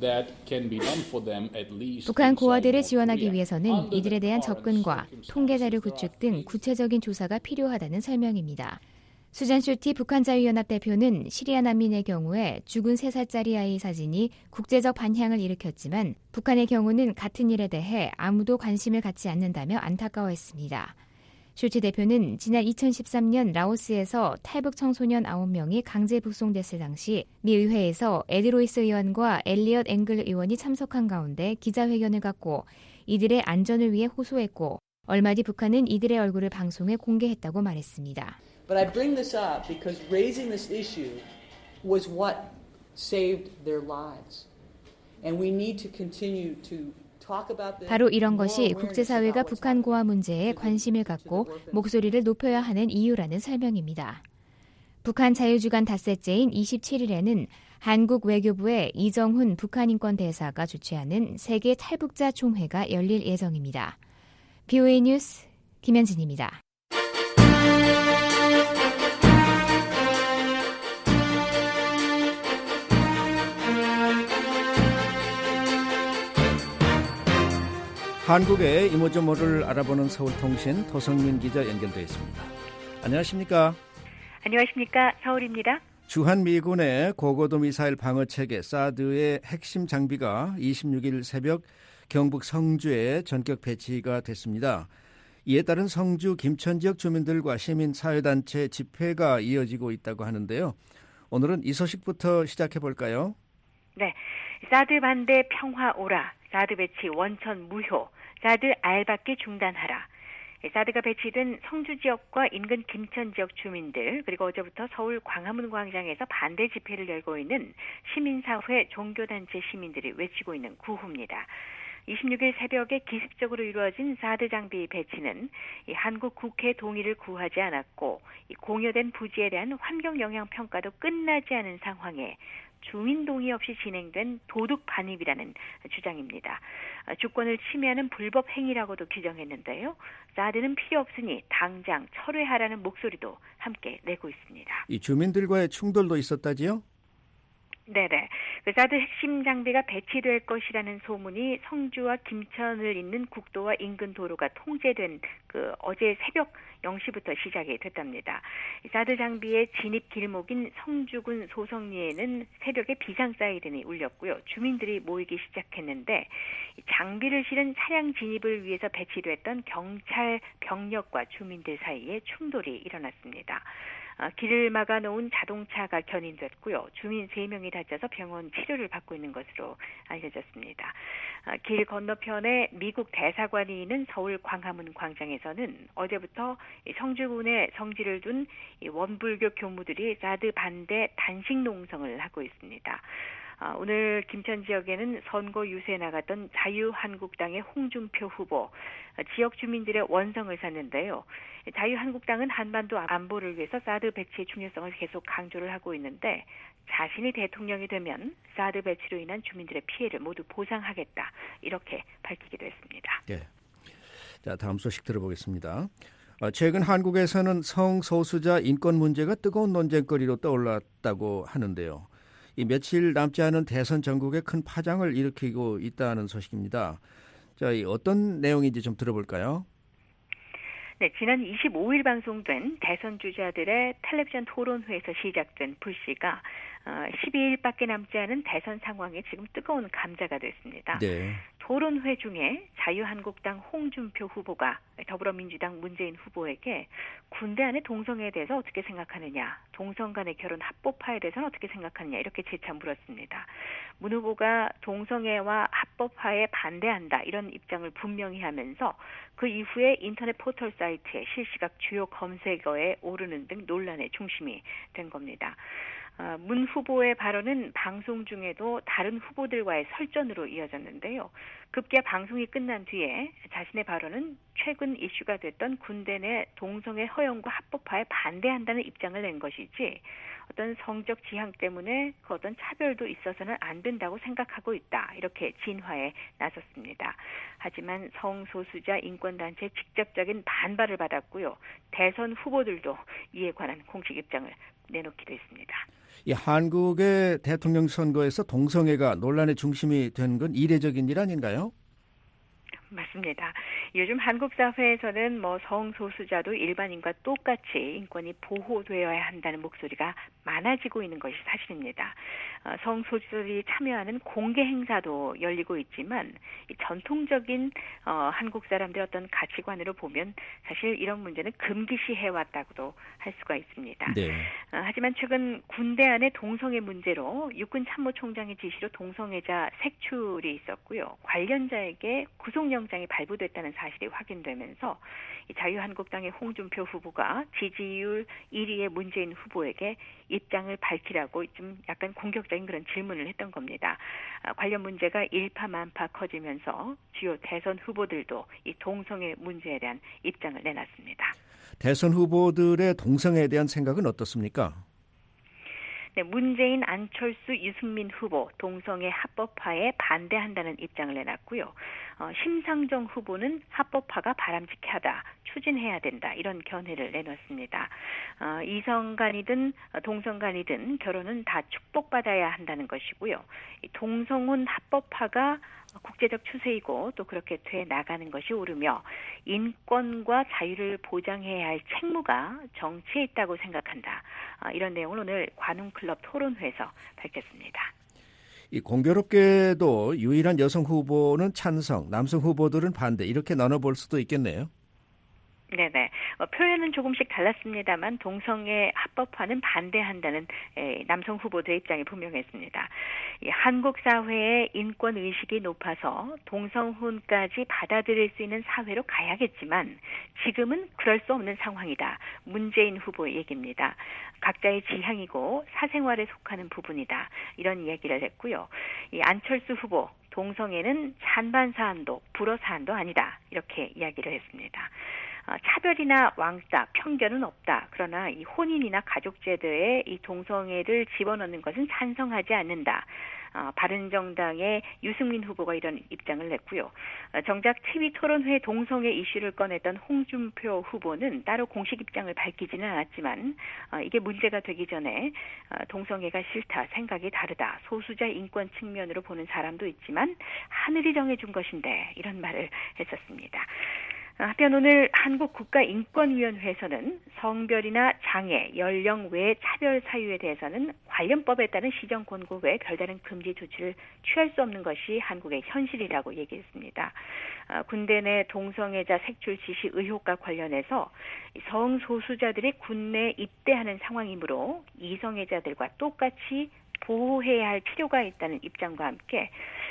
북한 고아들을 지원하기 위해서는 이들에 대한 접근과 통계자료 구축 등 구체적인 조사가 필요하다는 설명입니다. 수잔 쇼티 북한자유연합 대표는 시리아 난민의 경우에 죽은 세 살짜리 아이 사진이 국제적 반향을 일으켰지만 북한의 경우는 같은 일에 대해 아무도 관심을 갖지 않는다며 안타까워했습니다. 쇼티 대표는 지난 이천십삼 년 라오스에서 탈북 청소년 아홉 명이 강제 북송됐을 당시 미 의회에서 에드로이스 의원과 엘리엇 앵글 의원이 참석한 가운데 기자회견을 갖고 이들의 안전을 위해 호소했고 얼마 뒤 북한은 이들의 얼굴을 방송에 공개했다고 말했습니다. But I bring this up because raising this issue was what saved their lives. And we need to continue to 바로 이런 것이 국제사회가 북한 고아 문제에 관심을 갖고 목소리를 높여야 하는 이유라는 설명입니다. 북한 자유주간 닷새째인 이십칠 일에는 한국 외교부의 이정훈 북한인권 대사가 주최하는 세계 탈북자 총회가 열릴 예정입니다. 비오에이 뉴스 김현진입니다. 한국의 이모저모를 알아보는 서울통신 도성민 기자 연결되어 있습니다. 안녕하십니까? 안녕하십니까? 서울입니다. 주한미군의 고고도 미사일 방어체계 사드의 핵심 장비가 이십육 일 새벽 경북 성주에 전격 배치가 됐습니다. 이에 따른 성주 김천 지역 주민들과 시민사회단체 집회가 이어지고 있다고 하는데요. 오늘은 이 소식부터 시작해 볼까요? 네, 사드 반대 평화 오라, 사드 배치 원천 무효, 사드 알박기 중단하라. 사드가 배치된 성주 지역과 인근 김천 지역 주민들 그리고 어제부터 서울 광화문 광장에서 반대 집회를 열고 있는 시민사회 종교단체 시민들이 외치고 있는 구호입니다. 이십육 일 새벽에 기습적으로 이루어진 사드 장비 배치는 이 한국 국회 동의를 구하지 않았고 이 공여된 부지에 대한 환경 영향 평가도 끝나지 않은 상황에 주민 동의 없이 진행된 도둑 반입이라는 주장입니다. 주권을 침해하는 불법 행위라고도 규정했는데요. 사드는 필요 없으니 당장 철회하라는 목소리도 함께 내고 있습니다. 이 주민들과의 충돌도 있었다지요? 네네. 그 사드 핵심 장비가 배치될 것이라는 소문이 성주와 김천을 잇는 국도와 인근 도로가 통제된 그 어제 새벽 영 시부터 시작이 됐답니다. 사드 장비의 진입 길목인 성주군 소성리에는 새벽에 비상 사이렌이 울렸고요. 주민들이 모이기 시작했는데 장비를 실은 차량 진입을 위해서 배치됐던 경찰 병력과 주민들 사이에 충돌이 일어났습니다. 어, 길을 막아놓은 자동차가 견인됐고요. 주민 세 명이 다쳐서 병원 치료를 받고 있는 것으로 알려졌습니다. 어, 길 건너편에 미국 대사관이 있는 서울 광화문 광장에서는 어제부터 성주군에 성지를 둔 원불교 교무들이 사드 반대 단식 농성을 하고 있습니다. 오늘 김천 지역에는 선거 유세에 나갔던 자유한국당의 홍준표 후보, 지역 주민들의 원성을 샀는데요. 자유한국당은 한반도 안보를 위해서 사드 배치의 중요성을 계속 강조를 하고 있는데 자신이 대통령이 되면 사드 배치로 인한 주민들의 피해를 모두 보상하겠다 이렇게 밝히기도 했습니다. 네. 자, 다음 소식 들어보겠습니다. 최근 한국에서는 성소수자 인권 문제가 뜨거운 논쟁거리로 떠올랐다고 하는데요. 이 며칠 남지 않은 대선 전국에 큰 파장을 일으키고 있다는 소식입니다. 자, 이 어떤 내용인지 좀 들어볼까요? 네, 지난 이십오일 방송된 대선 주자들의 텔레비전 토론회에서 시작된 불씨가 어, 십이일밖에 남지 않은 대선 상황에 지금 뜨거운 감자가 됐습니다. 네. 토론회 중에 자유한국당 홍준표 후보가 더불어민주당 문재인 후보에게 군대 안의 동성애에 대해서 어떻게 생각하느냐, 동성 간의 결혼 합법화에 대해서는 어떻게 생각하느냐 이렇게 재차 물었습니다. 문 후보가 동성애와 합법화에 반대한다 이런 입장을 분명히 하면서 그 이후에 인터넷 포털 사이트에 실시각 주요 검색어에 오르는 등 논란의 중심이 된 겁니다. 어, 문 후보의 발언은 방송 중에도 다른 후보들과의 설전으로 이어졌는데요. 급기야 방송이 끝난 뒤에 자신의 발언은 최근 이슈가 됐던 군대 내 동성애 허용과 합법화에 반대한다는 입장을 낸 것이지 어떤 성적 지향 때문에 그 어떤 차별도 있어서는 안 된다고 생각하고 있다. 이렇게 진화에 나섰습니다. 하지만 성소수자 인권단체의 직접적인 반발을 받았고요. 대선 후보들도 이에 관한 공식 입장을 내놓기도 했습니다. 이 한국의 대통령 선거에서 동성애가 논란의 중심이 된 건 이례적인 일 아닌가요? 맞습니다. 요즘 한국 사회에서는 뭐 성소수자도 일반인과 똑같이 인권이 보호되어야 한다는 목소리가 많아지고 있는 것이 사실입니다. 어, 성소수자들이 참여하는 공개 행사도 열리고 있지만 이 전통적인 어, 한국 사람들의 어떤 가치관으로 보면 사실 이런 문제는 금기시해왔다고도 할 수가 있습니다. 네. 어, 하지만 최근 군대 안의 동성애 문제로 육군 참모총장의 지시로 동성애자 색출이 있었고요. 관련자에게 구속영장이 발부됐다는 사실이 확인되면서 이 자유한국당의 홍준표 후보가 지지율 일 위의 문재인 후보에게 입장을 밝히라고 좀 약간 공격적인 그런 질문을 했던 겁니다. 아, 관련 문제가 일파만파 커지면서 주요 대선 후보들도 이 동성애 문제에 대한 입장을 내놨습니다. 대선 후보들의 동성애에 대한 생각은 어떻습니까? 네, 문재인, 안철수, 유승민 후보 동성애 합법화에 반대한다는 입장을 내놨고요. 어, 심상정 후보는 합법화가 바람직하다, 추진해야 된다 이런 견해를 내놨습니다. 어, 이성 간이든 동성 간이든 결혼은 다 축복받아야 한다는 것이고요. 이 동성혼 합법화가 국제적 추세이고 또 그렇게 돼 나가는 것이 옳으며 인권과 자유를 보장해야 할 책무가 정치에 있다고 생각한다. 아, 이런 내용을 오늘 관훈클럽 토론회에서 밝혔습니다. 이 공교롭게도 유일한 여성 후보는 찬성, 남성 후보들은 반대 이렇게 나눠볼 수도 있겠네요. 네네. 어, 표현은 조금씩 달랐습니다만 동성애 합법화는 반대한다는 에, 남성 후보들의 입장이 분명했습니다. 이 한국 사회의 인권 의식이 높아서 동성혼까지 받아들일 수 있는 사회로 가야겠지만 지금은 그럴 수 없는 상황이다. 문재인 후보의 얘기입니다. 각자의 지향이고 사생활에 속하는 부분이다. 이런 이야기를 했고요. 이 안철수 후보 동성애는 찬반 사안도 불어 사안도 아니다. 이렇게 이야기를 했습니다. 어, 차별이나 왕따, 편견은 없다. 그러나 이 혼인이나 가족 제도에 이 동성애를 집어넣는 것은 찬성하지 않는다. 어, 바른정당의 유승민 후보가 이런 입장을 냈고요. 어, 정작 티비 토론회 동성애 이슈를 꺼냈던 홍준표 후보는 따로 공식 입장을 밝히지는 않았지만 어, 이게 문제가 되기 전에 어, 동성애가 싫다, 생각이 다르다, 소수자 인권 측면으로 보는 사람도 있지만 하늘이 정해준 것인데 이런 말을 했었습니다. 한편 오늘 한국국가인권위원회에서는 성별이나 장애, 연령 외 차별 사유에 대해서는 관련법에 따른 시정 권고 외에 별다른 금지 조치를 취할 수 없는 것이 한국의 현실이라고 얘기했습니다. 군대 내 동성애자 색출 지시 의혹과 관련해서 성소수자들이 군내에 입대하는 상황이므로 이성애자들과 똑같이 보호해야 할 필요가 있다는 입장과 함께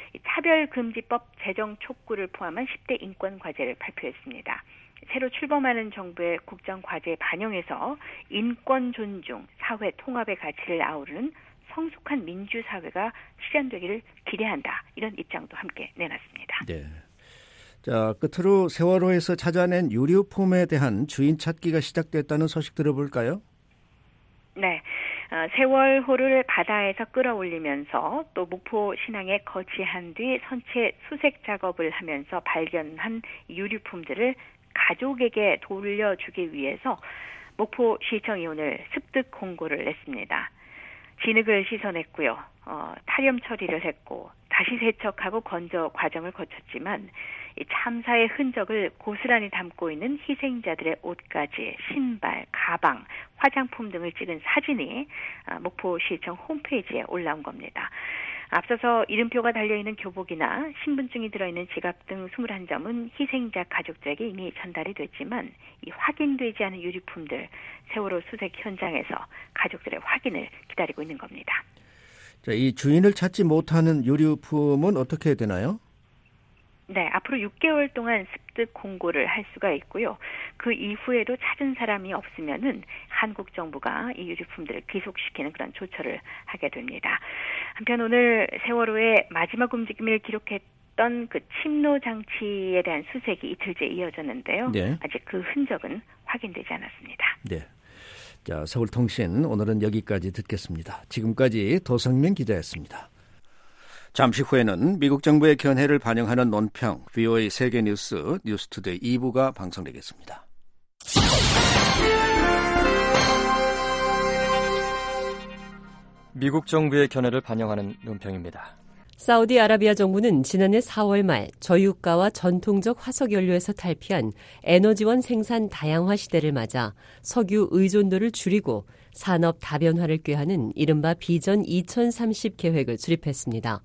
차별금지법 제정 촉구를 포함한 십 대 인권 과제를 발표했습니다. 새로 출범하는 정부의 국정 과제에 반영해서 인권 존중, 사회 통합의 가치를 아우르는 성숙한 민주사회가 실현되기를 기대한다. 이런 입장도 함께 내놨습니다. 네. 자, 끝으로 세월호에서 찾아낸 유류품에 대한 주인 찾기가 시작됐다는 소식 들어볼까요? 네. 어, 세월호를 바다에서 끌어올리면서 또 목포 신항에 거치한 뒤 선체 수색 작업을 하면서 발견한 유류품들을 가족에게 돌려주기 위해서 목포시청이 오늘 습득 공고를 냈습니다. 진흙을 씻어냈고요. 어, 탈염 처리를 했고 다시 세척하고 건조 과정을 거쳤지만 이 참사의 흔적을 고스란히 담고 있는 희생자들의 옷가지, 신발, 가방, 화장품 등을 찍은 사진이 목포시청 홈페이지에 올라온 겁니다. 앞서서 이름표가 달려있는 교복이나 신분증이 들어있는 지갑 등 이십일 점은 희생자 가족들에게 이미 전달이 됐지만 이 확인되지 않은 유류품들 세월호 수색 현장에서 가족들의 확인을 기다리고 있는 겁니다. 자, 이 주인을 찾지 못하는 유류품은 어떻게 해야 되나요? 네, 앞으로 육 개월 동안 습득 공고를 할 수가 있고요. 그 이후에도 찾은 사람이 없으면은 한국 정부가 이 유류품들을 귀속시키는 그런 조처를 하게 됩니다. 한편 오늘 세월호의 마지막 움직임을 기록했던 그 침노 장치에 대한 수색이 이틀째 이어졌는데요. 네. 아직 그 흔적은 확인되지 않았습니다. 네. 자, 서울통신 오늘은 여기까지 듣겠습니다. 지금까지 도성민 기자였습니다. 잠시 후에는 미국 정부의 견해를 반영하는 논평, 브이오에이 세계뉴스 뉴스투데이 이 부가 방송되겠습니다. 미국 정부의 견해를 반영하는 논평입니다. 사우디아라비아 정부는 지난해 사월 말 저유가와 전통적 화석연료에서 탈피한 에너지원 생산 다양화 시대를 맞아 석유 의존도를 줄이고 산업 다변화를 꾀하는 이른바 비전 이천삼십 계획을 수립했습니다.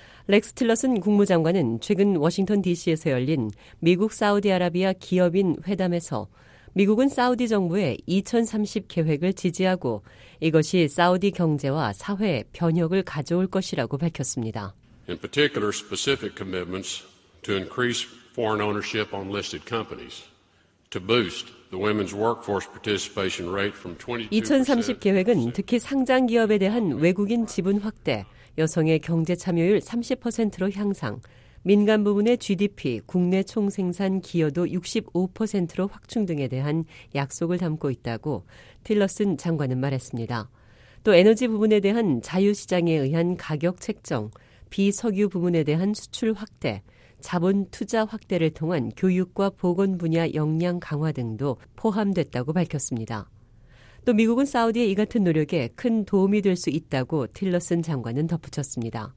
렉스 틸러슨 국무장관은 최근 워싱턴 디씨에서 열린 미국 사우디아라비아 기업인 회담에서 미국은 사우디 정부의 이천삼십 계획을 지지하고 이것이 사우디 경제와 사회 변혁을 가져올 것이라고 밝혔습니다. In particular, specific commitments to increase foreign ownership on listed companies, to boost the women's workforce participation rate from twenty-two percent. 이천삼십 계획은 특히 상장 기업에 대한 외국인 지분 확대, 여성의 경제 참여율 삼십 퍼센트로 향상, 민간 부문의 지디피, 국내 총생산 기여도 육십오 퍼센트로 확충 등에 대한 약속을 담고 있다고 틸러슨 장관은 말했습니다. 또 에너지 부문에 대한 자유시장에 의한 가격 책정, 비석유 부문에 대한 수출 확대, 자본 투자 확대를 통한 교육과 보건 분야 역량 강화 등도 포함됐다고 밝혔습니다. 또 미국은 사우디의 이 같은 노력에 큰 도움이 될 수 있다고 틸러슨 장관은 덧붙였습니다.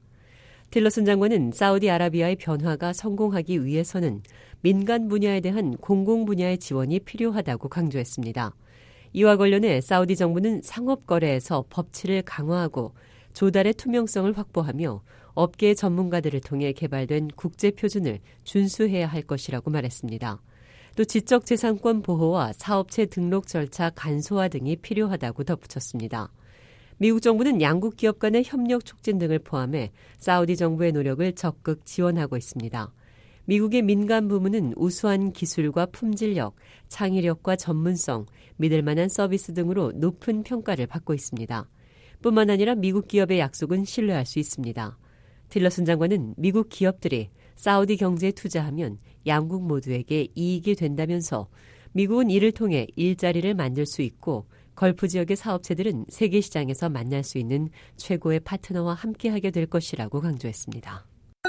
틸러슨 장관은 사우디아라비아의 변화가 성공하기 위해서는 민간 분야에 대한 공공 분야의 지원이 필요하다고 강조했습니다. 이와 관련해 사우디 정부는 상업 거래에서 법치를 강화하고 조달의 투명성을 확보하며 업계 전문가들을 통해 개발된 국제 표준을 준수해야 할 것이라고 말했습니다. 또 지적재산권 보호와 사업체 등록 절차 간소화 등이 필요하다고 덧붙였습니다. 미국 정부는 양국 기업 간의 협력 촉진 등을 포함해 사우디 정부의 노력을 적극 지원하고 있습니다. 미국의 민간 부문은 우수한 기술과 품질력, 창의력과 전문성, 믿을 만한 서비스 등으로 높은 평가를 받고 있습니다. 뿐만 아니라 미국 기업의 약속은 신뢰할 수 있습니다. 틸러슨 장관은 미국 기업들이 사우디 경제에 투자하면 양국 모두에게 이익이 된다면서 미국은 이를 통해 일자리를 만들 수 있고 걸프 지역의 사업체들은 세계 시장에서 만날 수 있는 최고의 파트너와 함께하게 될 것이라고 강조했습니다.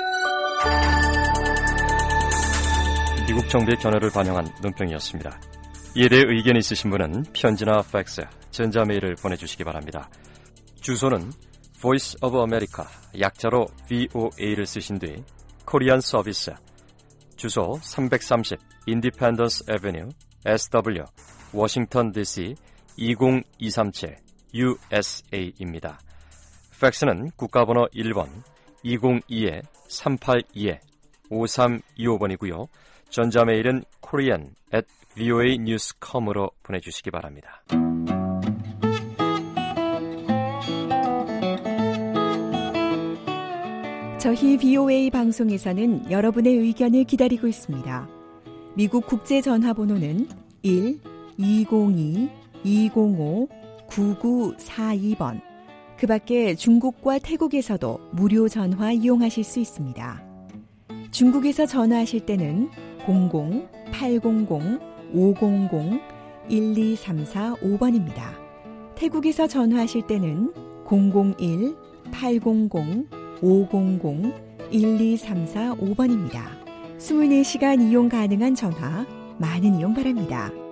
미국 정부의 견해를 반영한 논평이었습니다. 이에 대해 의견이 있으신 분은 편지나 팩스, 전자메일을 보내주시기 바랍니다. 주소는 Voice of America, 약자로 브이오에이를 쓰신 뒤 코리안 서비스, 주소 삼백삼십 Independence Avenue, 에스더블유, 워싱턴 디씨 이공이삼칠 유에스에이입니다. 팩스는 국가번호 일 번 이공이 삼팔이 오삼이오 번이고요. 전자메일은 korean at voanews dot com으로 보내주시기 바랍니다. 저희 브이오에이 방송에서는 여러분의 의견을 기다리고 있습니다. 미국 국제전화번호는 일 이공이 이공오 구구사이 번, 그 밖에 중국과 태국에서도 무료 전화 이용하실 수 있습니다. 중국에서 전화하실 때는 공공 팔공공 오공공 일이삼사오 번입니다. 태국에서 전화하실 때는 공공일 팔공공 오공공 일이삼사오 번입니다. 이십사 시간 이용 가능한 전화 많은 이용 바랍니다.